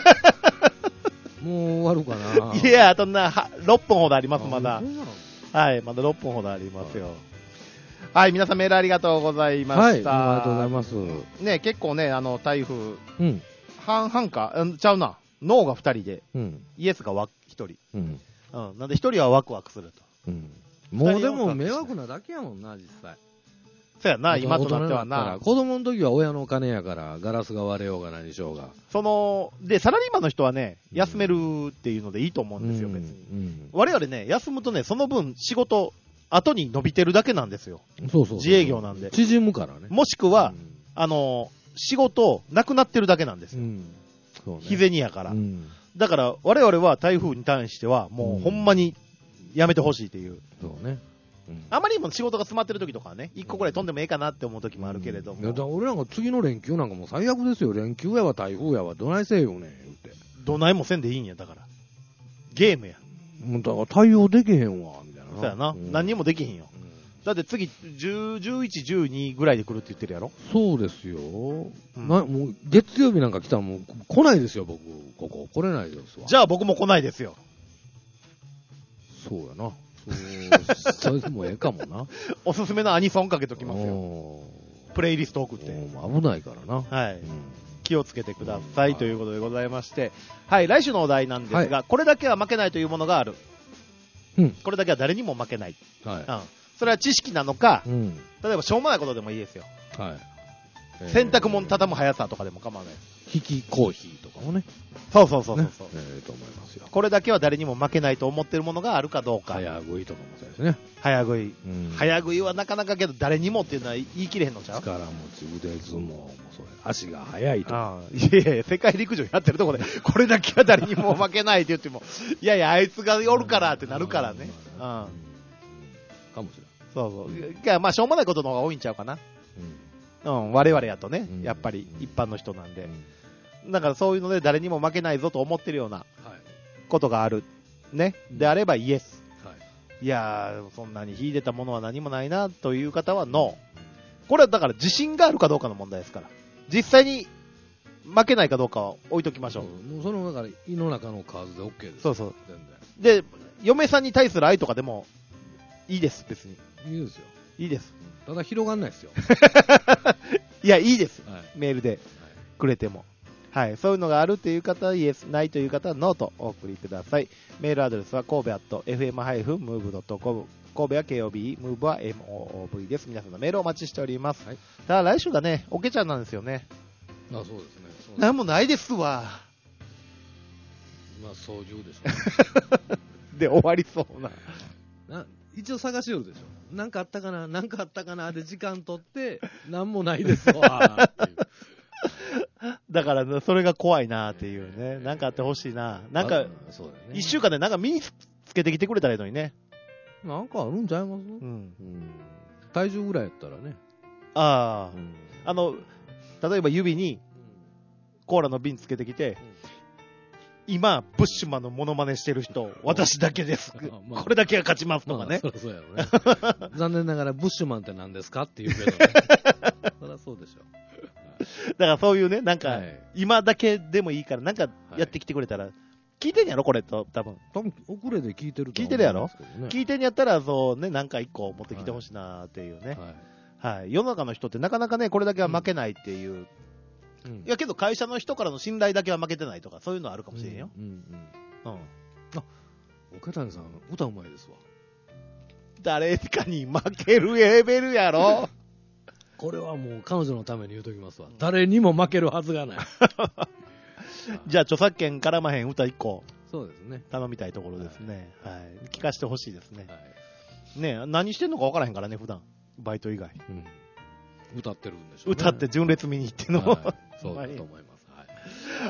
もう終わるかな。いや、あとなろっぷんほどあります。まだはい、まだろっぷんほどありますよ。はい、皆さんメールありがとうございました。はい、ありがとうございます。ね、結構ね、あの台風、うん、半々か、うん、ちゃうな、ノーがふたりで、うん、イエスがひとり、うんうん、なんでひとりはワクワクすると、うん、もうでも迷惑なだけやもんな、実際。 そうやな、今となってはな。 子供の時は親の金やから、ガラスが割れようが何しようが。 その、で、サラリーマンの人はね、休めるっていうのでいいと思うんですよ、別に。うんうん、我々ね、休むとね、その分仕事、後に伸びてるだけなんですよ。 そうそうそう。 自営業なんで。 縮むからね。 もしくは、うん、あの、仕事、なくなってるだけなんですよ。うん、そうね、日銭やから。うん、だから、我々は台風に対しては、もうほんまにやめてほしいっていう。 そうね。 うん、あまりにも仕事が詰まってる時とかはね、一個ぐらい飛んでもええかなって思う時もあるけれども。 うん、いやだ俺なんか次の連休なんかもう最悪ですよ。連休やわ台風やわどないせえよねん言うて。 どないもせんでいいんやだから。ゲームや。 もうだから対応できへんわみたいな。 そうやな。うん、何にもできへんよ。うん、だって次じゅう、じゅういち、じゅうにぐらいで来るって言ってるやろ。 そうですよ。うん、なもう月曜日なんか来たらもう来ないですよ僕ここ来れないですわ。 じゃあ僕も来ないですよ。 そうやな。それでもええかもな。 おすすめのアニソンかけときますよ。プレイリスト送って。 危ないからな。 はい。うん、気をつけてくださいということでございまして、はい、来週のお題なんですが、はい、これだけは負けないというものがある。うん。これだけは誰にも負けない。はい。うん。それは知識なのか、うん、例えばしょうもないことでもいいですよ。はい。えー、洗濯物畳む速さとかでも構わない。 引きコーヒーとかもね。 そうそうそうそうそう、ね。 ええと思いますよ。 これだけは誰にも負けないと思ってるものがあるかどうか。 早食いとかもそうですね。 早食い。うん、早食いはなかなかけど誰にもっていうのは言い切れへんのちゃう？ 力持ち、腕相撲もそうや。足が速いとか。 ああ、いやいや、世界陸上やってるところで、これだけは誰にも負けないって言っても、いやいや、あいつがおるからってなるからね。うん。かもしれない。 そうそう。いや、まあ、しょうもないことの方が多いんちゃうかな。うん。うん、我々やとね、やっぱり一般の人なんで。だからそういうので誰にも負けないぞと思ってるようなことがある。ね。であればイエス。はい、いやー、そんなに秀でたものは何もないなという方はノー。これはだから自信があるかどうかの問題ですから。実際に負けないかどうかは置いときましょう。 もうその中で胃の中の数で OK です。 そうそう。全然。で、嫁さんに対する愛とかでもいいです、別に。 いいですよ。 いいです。 ただ広がんないですよ。 いや、いいです。はい、メールで、 はい、 くれても。はい。そういうのがあるという方はイエス、ないという方はノーとお送りください。メールアドレスは神戸アット エフエムハイフンムーブドットコム。神戸は ケーオービー、ムーブは エムオーブイ です。皆さんのメールをお待ちしております。はい、ただ来週がね、おけちゃんなんですよね。 あ、そうですね。 なんもないですわ。 まあ、操縦でしょう。で、終わりそうな。 な一応探しよるでしょ。なんかあったかななんかあったかなで時間取って、なんもないですわっていう。 だから、それが怖いなっていうね。なんかあってほしいな。なんか、そうだよね、一週間でなんか身につけてきてくれたらいいのにね。 なんかあるんちゃいます？うん。うん、体重ぐらいやったらね。 ああ、うん。あの、例えば指にコーラの瓶つけてきて、うん、今、ブッシュマンのモノマネしてる人、私だけです。まあ、これだけが勝ちますとかね。 まあ、そりゃそうやろね。残念ながら、ブッシュマンって何ですかって言うけどね。そりゃそうでしょ。 だからそういうね、なんか、はい、今だけでもいいから、なんかやってきてくれたら、はい、聞いてんやろこれと、多分。 多分、遅れで聞いてると思うんですけど、ね。 聞いてるやろ聞いてんやったら、そうね、なんか一個持ってきてほしいなっていうね。はい。はい。世の中の人ってなかなかね、これだけは負けないっていう。うん、いやけど会社の人からの信頼だけは負けてないとか、そういうのあるかもしれんよ。うん。うん。うん。 あ、岡谷さん、歌うまいですわ。 誰かに負けるレベルやろこれはもう彼女のために言うときますわ。誰にも負けるはずがない。 じゃあ著作権絡まへん歌一個。 そうですね。 頼みたいところですね。はい。はい、聞かせてほしいですね。はい、ねえ、何してんのか分からへんからね、普段。バイト以外。うん、 歌ってるんでしょうね。 歌って純烈見に行っての。はい、 そうだと思います。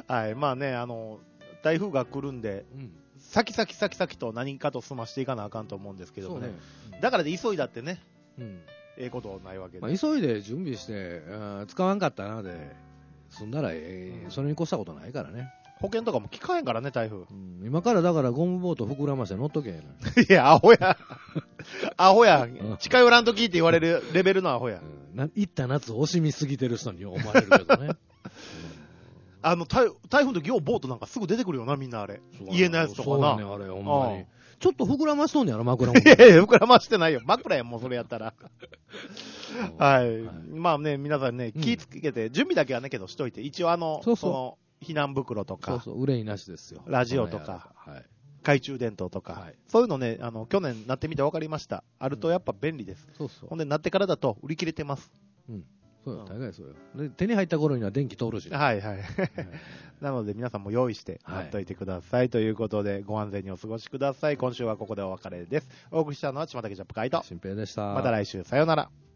はい。はい。まあね、あの、台風が来るんで、うん、先々先々と何かと済ましていかなあかんと思うんですけどもね。ねうん、だからで急いだってね。うんええことないわけで、 まあ、急いで準備して使わんかったなで済んだらええ、うん、それに越したことないからね。 保険とかも効かへんからね台風、 うん、今からだからゴムボート膨らまして乗っとけへんいやアホやアホや近寄らんときって言われるレベルのアホや、 うん、な行った夏惜しみすぎてる人に思われるけどね、うん、 あの 台, 台風の時ようボートなんかすぐ出てくるよなみんなあれ家のやつとかなそうねあれほんまにちょっと膨らましとんねやろ枕もいやいや膨らましてないよ枕やんもうそれやったらはい、はい、まあね皆さんね気ぃつけて、うん、準備だけはねけどしといて一応あのそうそうその避難袋とかそうそう憂いなしですよラジオとか、 はい、 懐中電灯とか、はい、そういうのね、あの、去年なってみて分かりました。あるとやっぱ便利です。 うん、そうそう。 ほんで、なってからだと売り切れてます。 うん。そうよ、大概そうよ。で、手に入った頃には電気通るし、ね。 はいはい。なので皆さんも用意して待っといてください、はい、ということで、ご安全にお過ごしください。今週はここでお別れです。お送りしたのは島竹ジャップガイド。 新平でした。 また来週、さようなら。